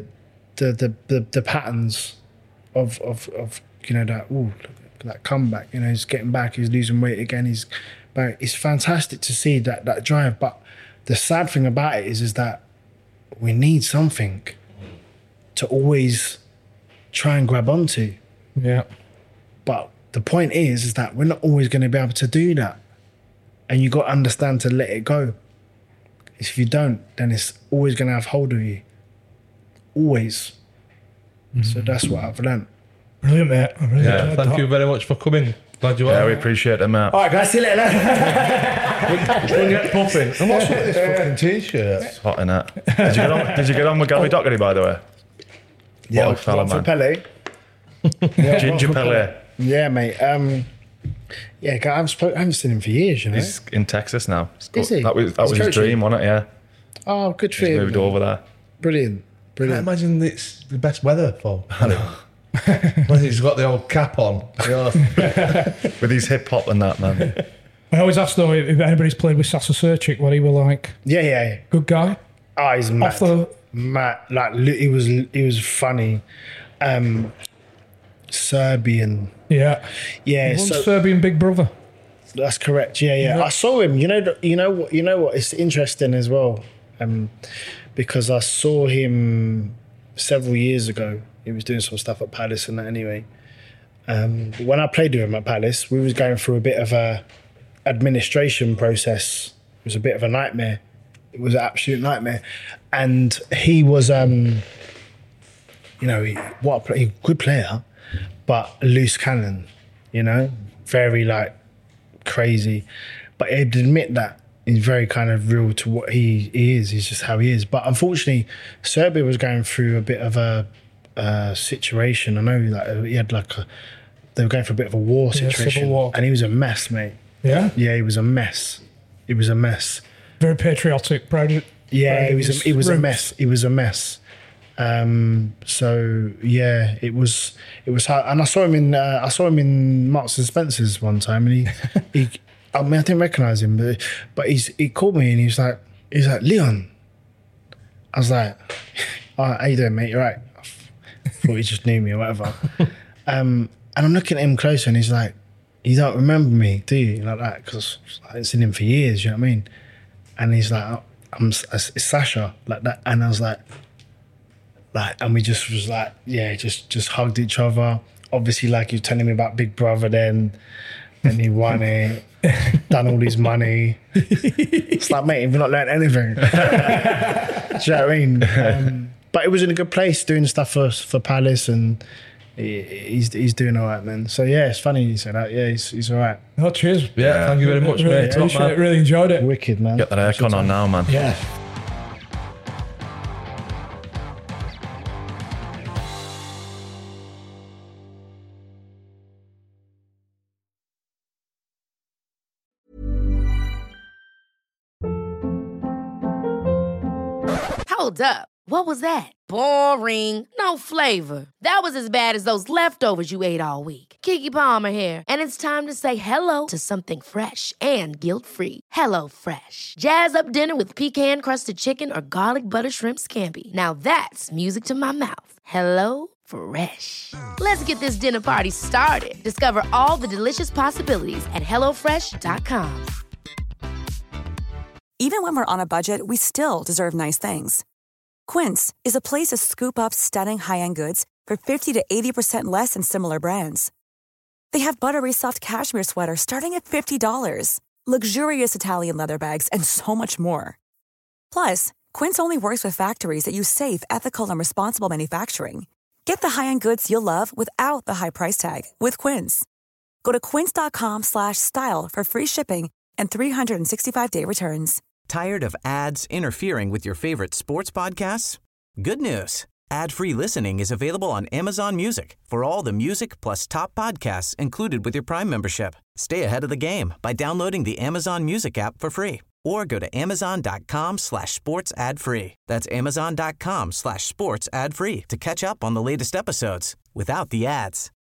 patterns of you know, that comeback. You know, he's getting back. He's losing weight again. He's back. It's fantastic to see that drive. But the sad thing about it is that we need something to always try and grab onto. Yeah. But the point is that we're not always going to be able to do that. And you got to understand to let it go. If you don't, then it's always going to have hold of you. Always. So that's what I've learned. Brilliant, mate. I really enjoyed Thank that. you very much for coming. Glad you Yeah, are. we appreciate it, mate. All right, guys, see you later. We'll get puffing. And what's with this fucking t-shirt? It's hot in that. Did you get on with Gary Doherty, by the way? Yeah, What a fella, one for man. Pele. Ginger Pele. Yeah, mate. Yeah, I haven't seen him for years, you know. He's in Texas now. It's Is he? That was He's his coaching? dream, wasn't it? Yeah. Oh, good for He's him. moved over there. Brilliant. I Brilliant. imagine it's the best weather for Harry. When he's got the old cap on. You know. With his hip hop and that, man. I always ask though if anybody's played with Sasa Serchik, what he were like. Yeah. Good guy. Oh, he's mad. Off the Mad. Like, he was funny. Serbian. yeah. Yeah, One so Serbian big brother. that's correct. Yeah. I saw him. You know what? It's interesting as well, because I saw him several years ago. He was doing some stuff at Palace and that anyway. When I played with him at Palace, we was going through a bit of a administration process. It was a bit of a nightmare. It was an absolute nightmare. And he was, a good player, but a loose cannon, you know, very like crazy. But he'd admit that he's very kind of real to what he is. He's just how he is. But unfortunately, Serbia was going through a bit of a situation. I know that he had they were going for a bit of a war situation. civil war. And he was a mess, mate. Yeah. Yeah, he was a mess. He was a mess. Very patriotic, proud of Yeah, proud of he was his a roots. mess. He was a mess. So yeah, it was hard. And I saw him in Marks and Spencer's one time, and he I mean, I didn't recognise him, but he called me and he was like Leon. I was like, oh, how you doing, mate? You're right. I thought he just knew me or whatever. And I'm looking at him closer, and he's like, you don't remember me, do you? Like that, because I haven't seen him for years. You know what I mean? And he's like, it's Sasha, like that. And I was like, and we just was like, yeah, just hugged each other. Obviously, like, he was telling me about Big Brother then, and he won it, done all his money. It's like, mate, you've not learned anything. Do you know what I mean? But it was in a good place doing stuff for Palace, and he's doing all right, man. So yeah, it's funny you say that. Yeah, he's all right. Oh, cheers. Yeah, thank you very much, Really mate. Top appreciate man. it. Really enjoyed it. Wicked, man. Get that aircon on now, man. Yeah. Hold up. What was that? Boring. No flavor. That was as bad as those leftovers you ate all week. Keke Palmer here, and it's time to say hello to something fresh and guilt-free. Hello Fresh. Jazz up dinner with pecan-crusted chicken or garlic butter shrimp scampi. Now that's music to my mouth. Hello Fresh. Let's get this dinner party started. Discover all the delicious possibilities at hellofresh.com. Even when we're on a budget, we still deserve nice things. Quince is a place to scoop up stunning high-end goods for 50 to 80% less than similar brands. They have buttery soft cashmere sweaters starting at $50, luxurious Italian leather bags, and so much more. Plus, Quince only works with factories that use safe, ethical, and responsible manufacturing. Get the high-end goods you'll love without the high price tag with Quince. Go to quince.com/style for free shipping and 365-day returns. Tired of ads interfering with your favorite sports podcasts? Good news. Ad-free listening is available on Amazon Music for all the music plus top podcasts included with your Prime membership. Stay ahead of the game by downloading the Amazon Music app for free or go to amazon.com/sports ad free. That's amazon.com/sports ad free to catch up on the latest episodes without the ads.